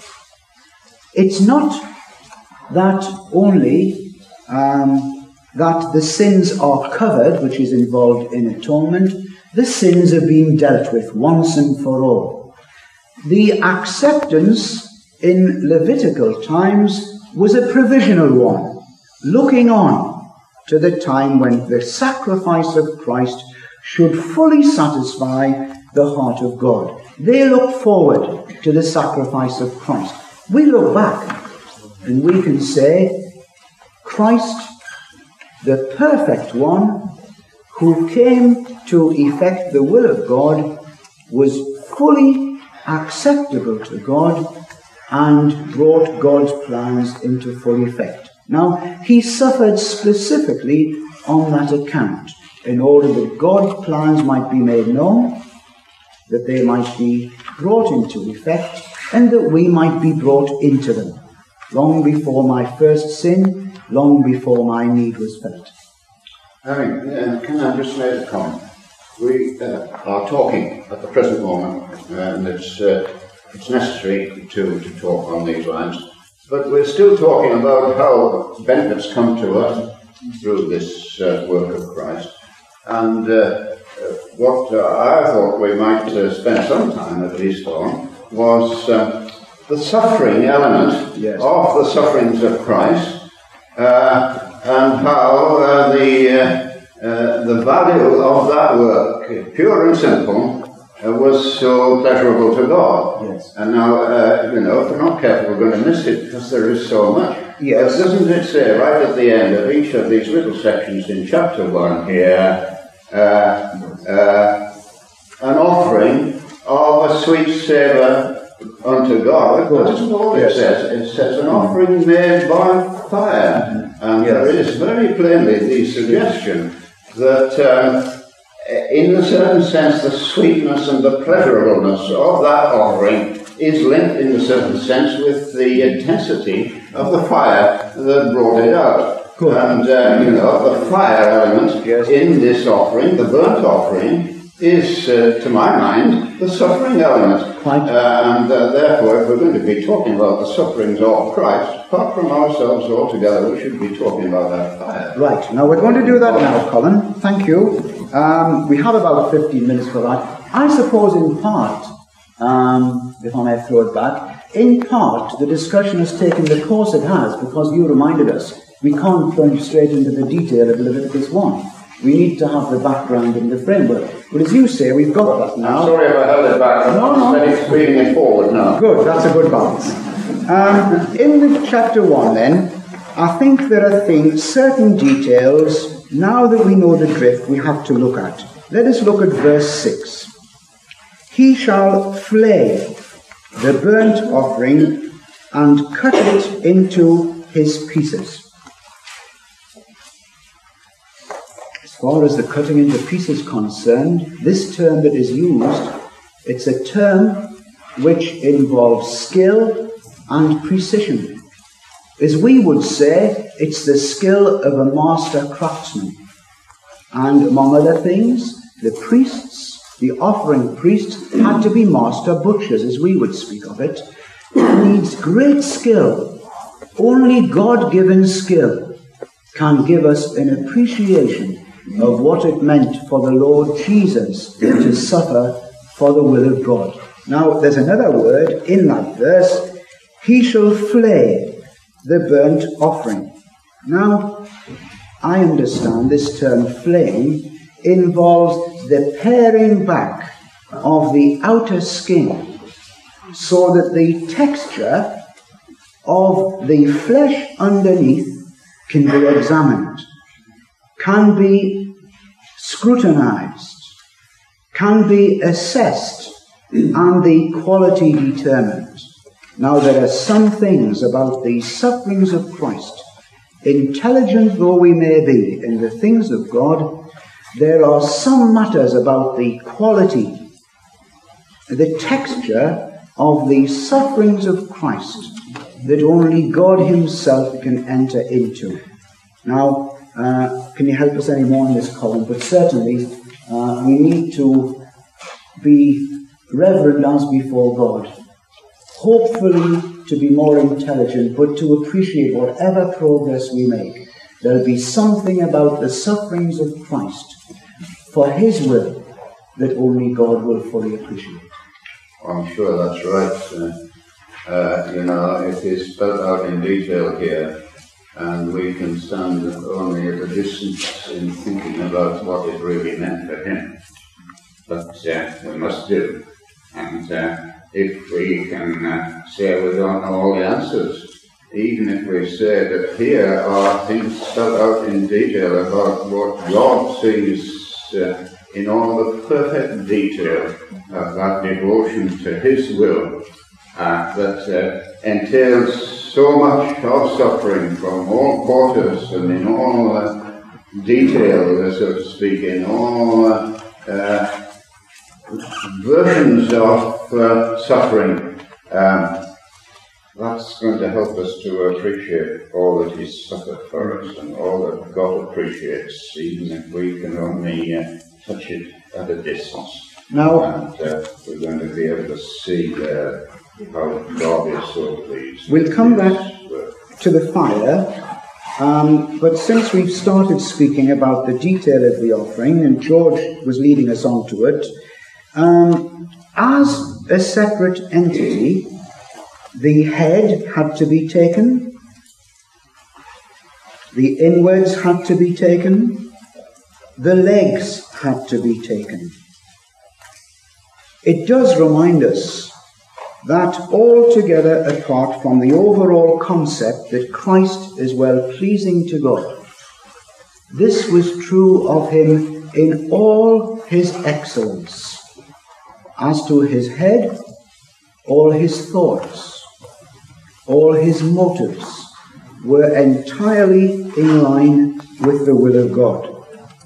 it's not that only um, that the sins are covered, which is involved in atonement. The sins are being dealt with once and for all. The acceptance in Levitical times was a provisional one, looking on to the time when the sacrifice of Christ should fully satisfy the heart of God. They look forward to the sacrifice of Christ. We look back and we can say, Christ, the perfect one, who came to effect the will of God, was fully acceptable to God and brought God's plans into full effect. Now, he suffered specifically on that account, in order that God's plans might be made known, that they might be brought into effect, and that we might be brought into them, long before my first sin, long before my need was felt. I mean, uh, can I just make a comment? We uh, are talking at the present moment, and it's uh, it's necessary to, to talk on these lines, but we're still talking about how benefits come to us through this uh, work of Christ. And uh, what uh, I thought we might uh, spend some time at least on was uh, the suffering element yes. of the sufferings of Christ, uh, and how uh, the uh, uh, the value of that work, pure and simple, uh, was so pleasurable to God. Yes. And now, uh, you know, if we're not careful, we're going to miss it because there is so much. Yes. But doesn't it say right at the end of each of these little sections in chapter one here, uh, uh, an offering of a sweet savour unto God? That's all it yes. says. It says an offering made by fire. And yes. there is very plainly the suggestion that um, in a certain sense the sweetness and the pleasurableness of that offering is linked in a certain sense with the intensity of the fire that brought it out. Good. And, uh, you know, the fire element yes. in this offering, the burnt offering, is, uh, to my mind, the suffering element. Quite. Uh, and uh, therefore, if we're going to be talking about the sufferings of Christ, apart from ourselves altogether, we should be talking about that fire. Right. Now, we're going to do that now, Colin. Thank you. Um, we have about fifteen minutes for that. I suppose in part, um, if I may throw it back, in part, the discussion has taken the course it has because you reminded us we can't plunge straight into the detail of Leviticus one. We need to have the background and the framework. But as you say, we've got that now. I'm sorry if I held it back. I'm no, no. just reading it forward now. Good, that's a good balance. Um, in the chapter one, then, I think there are things, certain details, now that we know the drift, we have to look at. Let us look at verse six. He shall flay the burnt offering and cut it into his pieces. As far as the cutting into pieces concerned, this term that is used, it's a term which involves skill and precision. As we would say, it's the skill of a master craftsman. And among other things, the priests, the offering priests, had to be master butchers, as we would speak of it. It needs great skill. Only God-given skill can give us an appreciation of what it meant for the Lord Jesus to suffer for the will of God. Now, there's another word in that verse. He shall flay the burnt offering. Now, I understand this term flaying involves the paring back of the outer skin so that the texture of the flesh underneath can be examined, can be scrutinized, can be assessed, and the quality determined. Now, there are some things about the sufferings of Christ, intelligent though we may be in the things of God, there are some matters about the quality, the texture of the sufferings of Christ that only God himself can enter into. Now, uh, can you help us any more in this, Colin? But certainly, uh, we need to be reverent as before God, hopefully to be more intelligent, but to appreciate whatever progress we make. There'll be something about the sufferings of Christ for his will that only God will fully appreciate. I'm sure that's right. Uh, uh, you know, it is spelled out in detail here, and we can stand only at a distance in thinking about what it really meant for him. But uh, we must do. And uh, if we can uh, say we don't know all the answers, even if we say that here are things spelled out in detail about what God sees uh, in all the perfect detail of that devotion to his will, uh, that uh, entails so much of suffering from all quarters and in all uh, detail, so to speak, in all uh, uh, versions of uh, suffering. Um, that's going to help us to appreciate all that he's suffered for us and all that God appreciates, even if we can only uh, touch it at a distance. Now, and uh, we're going to be able to see uh, how God is so pleased. We'll come back to the fire, um, but since we've started speaking about the detail of the offering, and George was leading us on to it, um, as a separate entity, the head had to be taken, the inwards had to be taken, the legs had to be taken. It does remind us that altogether apart from the overall concept that Christ is well pleasing to God, this was true of him in all his excellence. As to his head, all his thoughts, all his motives were entirely in line with the will of God.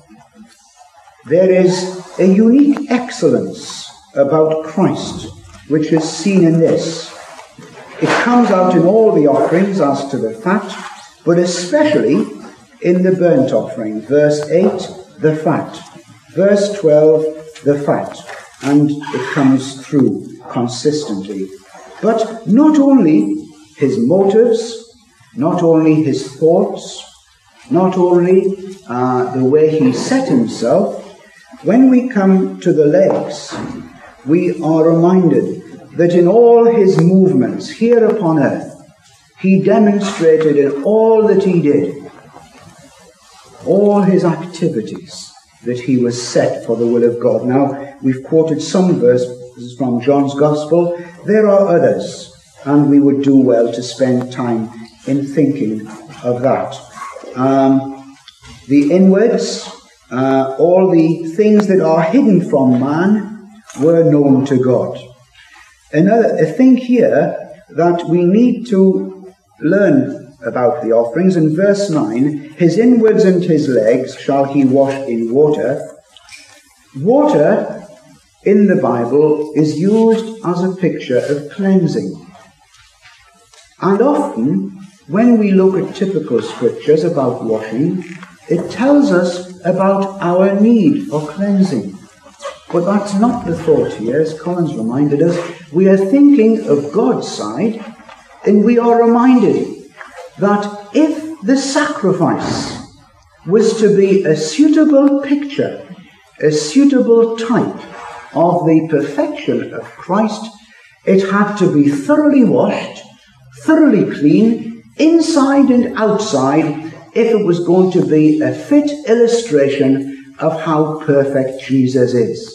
There is a unique excellence about Christ which is seen in this. It comes out in all the offerings as to the fat, but especially in the burnt offering. Verse eight, the fat. Verse twelve, the fat. And it comes through consistently. But not only his motives, not only his thoughts, not only uh, the way he set himself. When we come to the legs, we are reminded that in all his movements here upon earth, he demonstrated in all that he did, all his activities, that he was set for the will of God. Now, we've quoted some verses from John's Gospel. There are others, and we would do well to spend time in thinking of that. Um, the inwards, uh, all the things that are hidden from man, were known to God. Another a thing here that we need to learn about the offerings, in verse nine, his inwards and his legs shall he wash in water. Water in the Bible is used as a picture of cleansing. And often, when we look at typical scriptures about washing, it tells us about our need for cleansing. But that's not the thought here, as Colin's reminded us. We are thinking of God's side, and we are reminded that if the sacrifice was to be a suitable picture, a suitable type of the perfection of Christ, it had to be thoroughly washed, thoroughly clean, inside and outside, if it was going to be a fit illustration of how perfect Jesus is.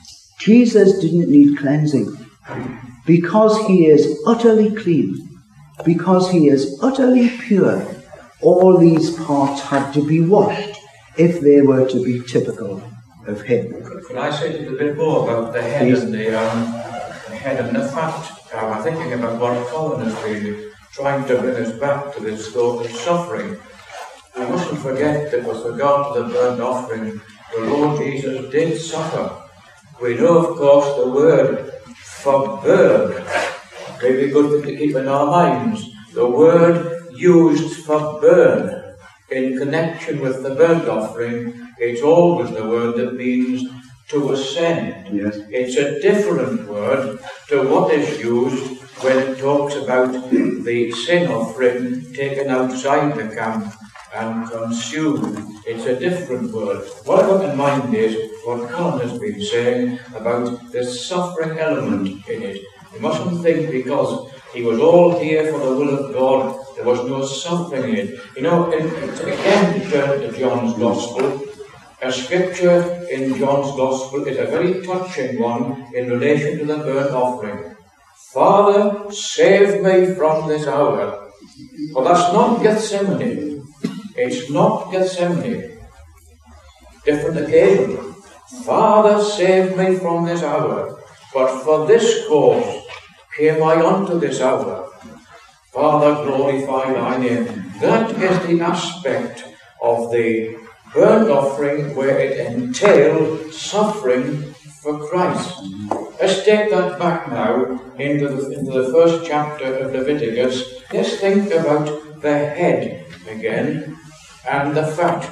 Jesus didn't need cleansing because he is utterly clean, because he is utterly pure, all these parts had to be washed if they were to be typical of him. Could I say a little bit more about the head Please. and the, um, the head and the fat? Um, I'm thinking about what Colin has been trying to bring us back to this thought of suffering. We mustn't forget that with regard to the burnt offering, the Lord Jesus did suffer. We know, of course, the word for burn. Maybe a good thing to keep in our minds. The word used for burn in connection with the burnt offering, it's always the word that means to ascend. Yes. It's a different word to what is used when it talks about the sin offering taken outside the camp and consumed. It's a different word. What I've got in mind is what Colin has been saying about the suffering element in it. You mustn't think because he was all here for the will of God, there was no suffering in it. You know, in, again, turn to John's Gospel. A scripture in John's Gospel is a very touching one in relation to the burnt offering. Father, save me from this hour. Well, that's not Gethsemane. It's not Gethsemane. Different occasion. Father, save me from this hour. But for this cause came I unto this hour. Father, glorify thy name. That is the aspect of the burnt offering where it entailed suffering for Christ. Let's take that back now into the, into the first chapter of Leviticus. Let's think about the head again and the fat.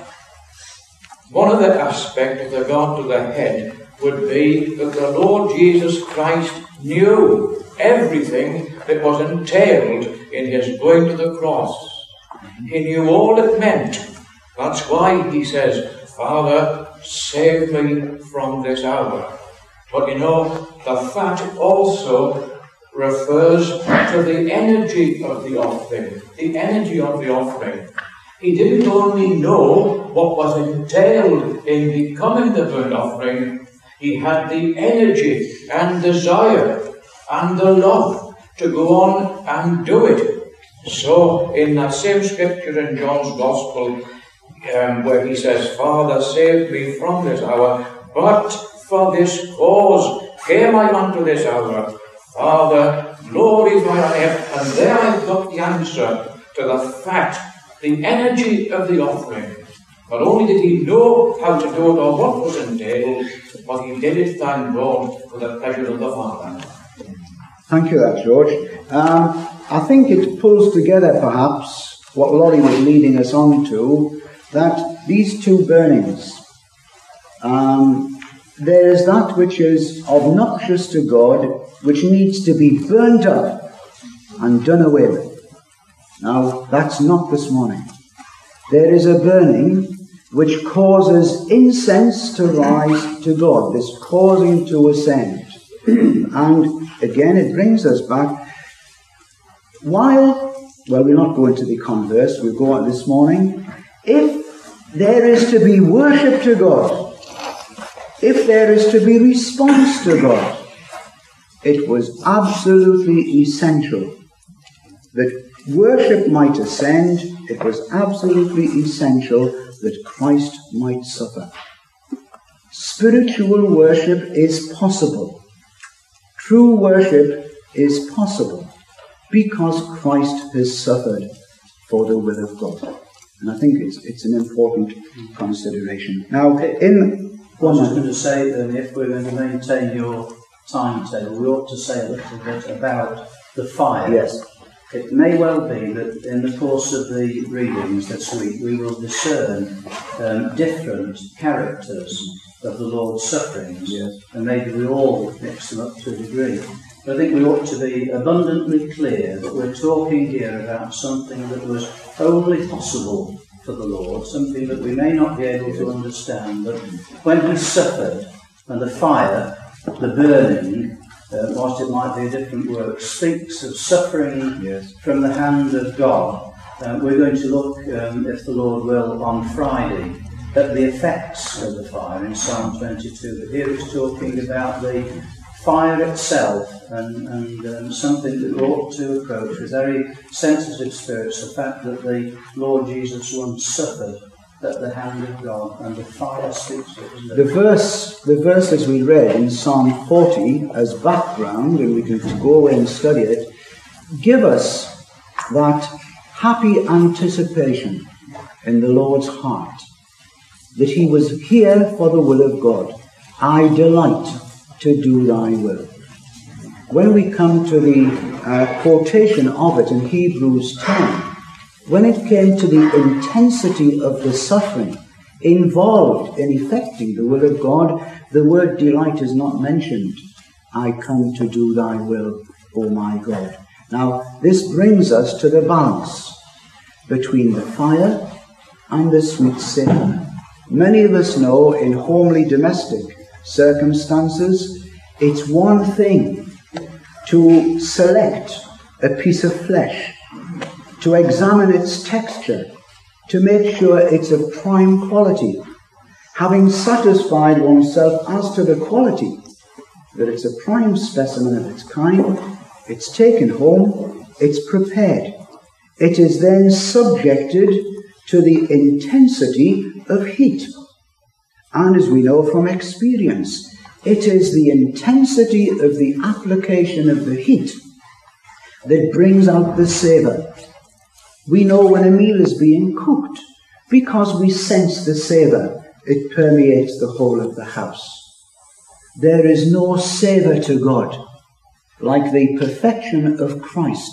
One of the aspects of regard to the head would be that the Lord Jesus Christ knew everything that was entailed in his going to the cross. He knew all it meant. That's why he says, Father, save me from this hour. But you know, the fat also refers to the energy of the offering. The energy of the offering. He didn't only know what was entailed in becoming the burnt offering, he had the energy and desire and the love to go on and do it. So, in that same scripture in John's Gospel, um, where he says, Father, save me from this hour, but for this cause came I unto this hour. Father, glorify thy name. And there I've got the answer to the fat, the energy of the offering. Not only did he know how to do it or what was entailed, but he did it, thank God, for the pleasure of the Father. Thank you, that George. Um, I think it pulls together, perhaps, what Laurie was leading us on to, that these two burnings, um, there is that which is obnoxious to God, which needs to be burnt up and done away with. Now, that's not this morning. There is a burning which causes incense to rise to God, this causing to ascend. And again, it brings us back, while, well, we'll not go into the converse, we'll go on this morning. If there is to be worship to God, if there is to be response to God, it was absolutely essential that worship might ascend. It was absolutely essential that Christ might suffer. Spiritual worship is possible. True worship is possible because Christ has suffered for the will of God. And I think it's it's an important consideration. Now, in I was just going to say that if we're going to maintain your timetable, we ought to say a little bit about the fire. Yes. It may well be that in the course of the readings this week we will discern um, different characters of the Lord's sufferings, yes. and maybe we all mix them up to a degree. But I think we ought to be abundantly clear that we're talking here about something that was only possible for the Lord, something that we may not be able to understand, but when he suffered, and the fire, the burning, Uh, whilst it might be a different word, speaks of suffering yes. from the hand of God. Uh, we're going to look, um, if the Lord will, on Friday at the effects of the fire in Psalm twenty-two. But here it's talking about the fire itself, and, and um, something that we ought to approach with very sensitive spirits, the fact that the Lord Jesus once suffered at the hand of God, and the fire speaks to it. The verse, the verses we read in Psalm forty as background, and we can go away and study it, give us that happy anticipation in the Lord's heart that he was here for the will of God. I delight to do thy will. When we come to the uh, quotation of it in Hebrews ten, when it came to the intensity of the suffering involved in effecting the will of God, the word delight is not mentioned. I come to do thy will, O my God. Now, this brings us to the balance between the fire and the sweet savour. Many of us know in homely domestic circumstances, it's one thing to select a piece of flesh, to examine its texture, to make sure it's of prime quality. Having satisfied oneself as to the quality, that it's a prime specimen of its kind, it's taken home, it's prepared. It is then subjected to the intensity of heat. And as we know from experience, it is the intensity of the application of the heat that brings out the savour. We know when a meal is being cooked because we sense the savour. It permeates the whole of the house. There is no savour to God like the perfection of Christ.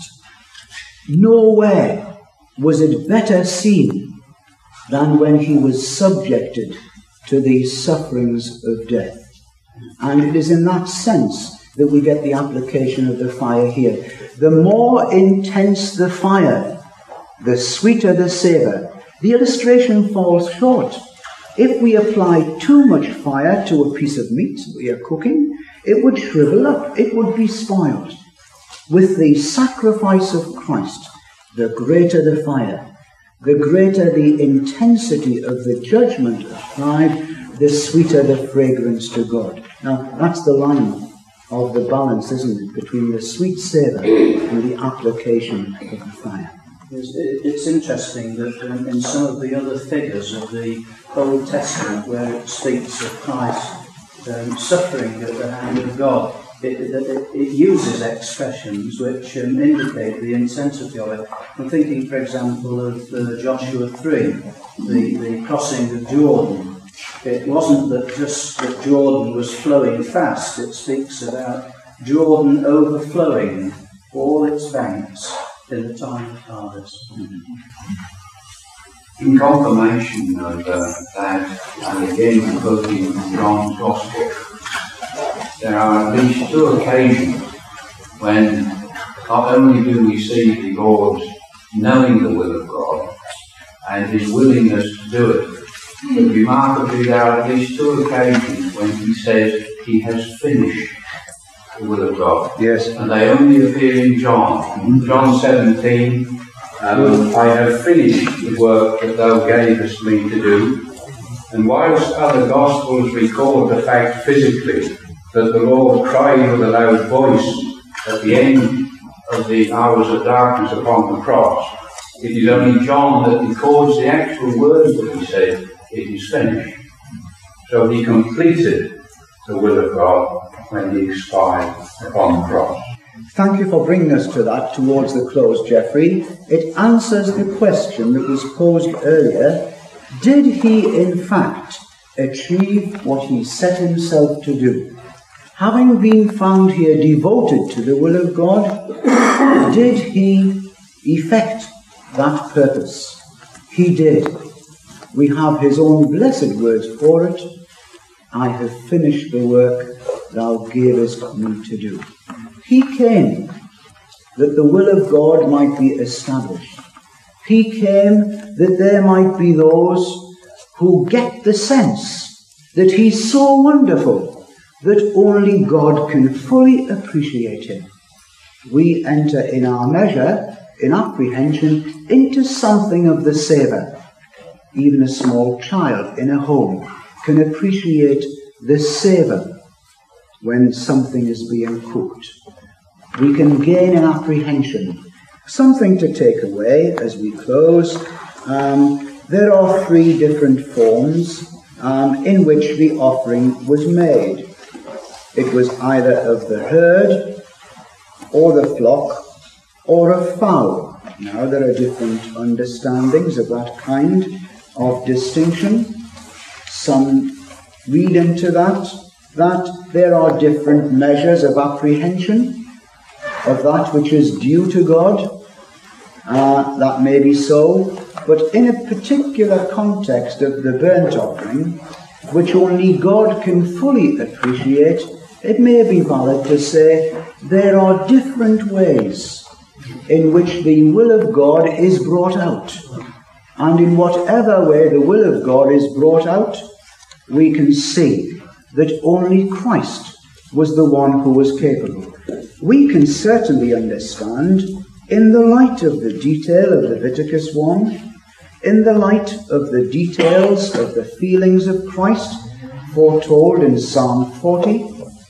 Nowhere was it better seen than when he was subjected to these sufferings of death. And it is in that sense that we get the application of the fire here. The more intense the fire, the sweeter the savour. The illustration falls short. If we apply too much fire to a piece of meat we are cooking, it would shrivel up, it would be spoiled. With the sacrifice of Christ, the greater the fire, the greater the intensity of the judgment applied, the sweeter the fragrance to God. Now, that's the line of the balance, isn't it, between the sweet savour and the application of the fire. It's interesting that um, in some of the other figures of the Old Testament, where it speaks of Christ um, suffering at the hand of God, it, it, it uses expressions which um, indicate the intensity of it. I'm thinking, for example, of uh, Joshua three, the, the crossing of Jordan. It wasn't that just that Jordan was flowing fast. It speaks about Jordan overflowing all its banks in the time of harvest. In confirmation of uh, that, and again quoting from John's Gospel, there are at least two occasions when not only do we see the Lord knowing the will of God and his willingness to do it, but remarkably there are at least two occasions when he says he has finished the will of God. Yes. And they only appear in John. Mm-hmm. John seventeen, um, I have finished the work that thou gavest me to do. And whilst other Gospels record the fact physically that the Lord cried with a loud voice at the end of the hours of darkness upon the cross, it is only John that records the actual words that he said, it is finished. So he completed the will of God when he expired upon the cross. Thank you for bringing us to that towards the close, Geoffrey. It answers the question that was posed earlier. Did he, in fact, achieve what he set himself to do? Having been found here devoted to the will of God, did he effect that purpose? He did. We have his own blessed words for it. I have finished the work thou gavest me to do. He came that the will of God might be established. He came that there might be those who get the sense that he's so wonderful that only God can fully appreciate him. We enter in our measure, in apprehension, into something of the savour. Even a small child in a home can appreciate the savour, when something is being cooked. We can gain an apprehension. Something to take away as we close. Um, there are three different forms um, in which the offering was made. It was either of the herd, or the flock, or a fowl. Now, there are different understandings of that kind of distinction. Some read into that, that there are different measures of apprehension of that which is due to God. Uh, that may be so, but in a particular context of the burnt offering, which only God can fully appreciate, it may be valid to say there are different ways in which the will of God is brought out. And in whatever way the will of God is brought out, we can see that only Christ was the one who was capable. We can certainly understand, in the light of the detail of Leviticus one, in the light of the details of the feelings of Christ foretold in Psalm forty,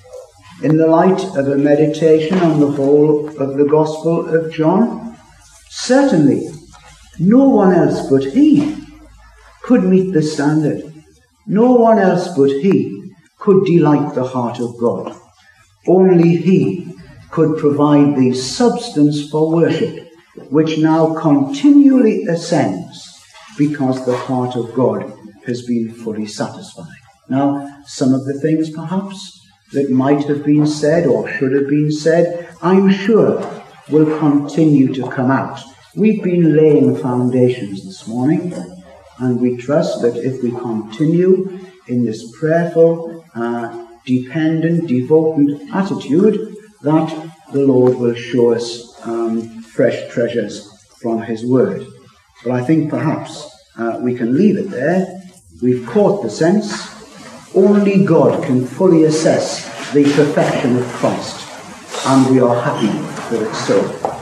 in the light of a meditation on the whole of the Gospel of John, certainly no one else but he could meet the standard. No one else but he could delight the heart of God. Only he could provide the substance for worship, which now continually ascends because the heart of God has been fully satisfied. Now, some of the things perhaps that might have been said or should have been said, I'm sure will continue to come out. We've been laying foundations this morning, and we trust that if we continue in this prayerful, uh, dependent, devoted attitude, that the Lord will show us um, fresh treasures from his word. But I think perhaps uh, we can leave it there. We've caught the sense. Only God can fully assess the perfection of Christ, and we are happy that it's so.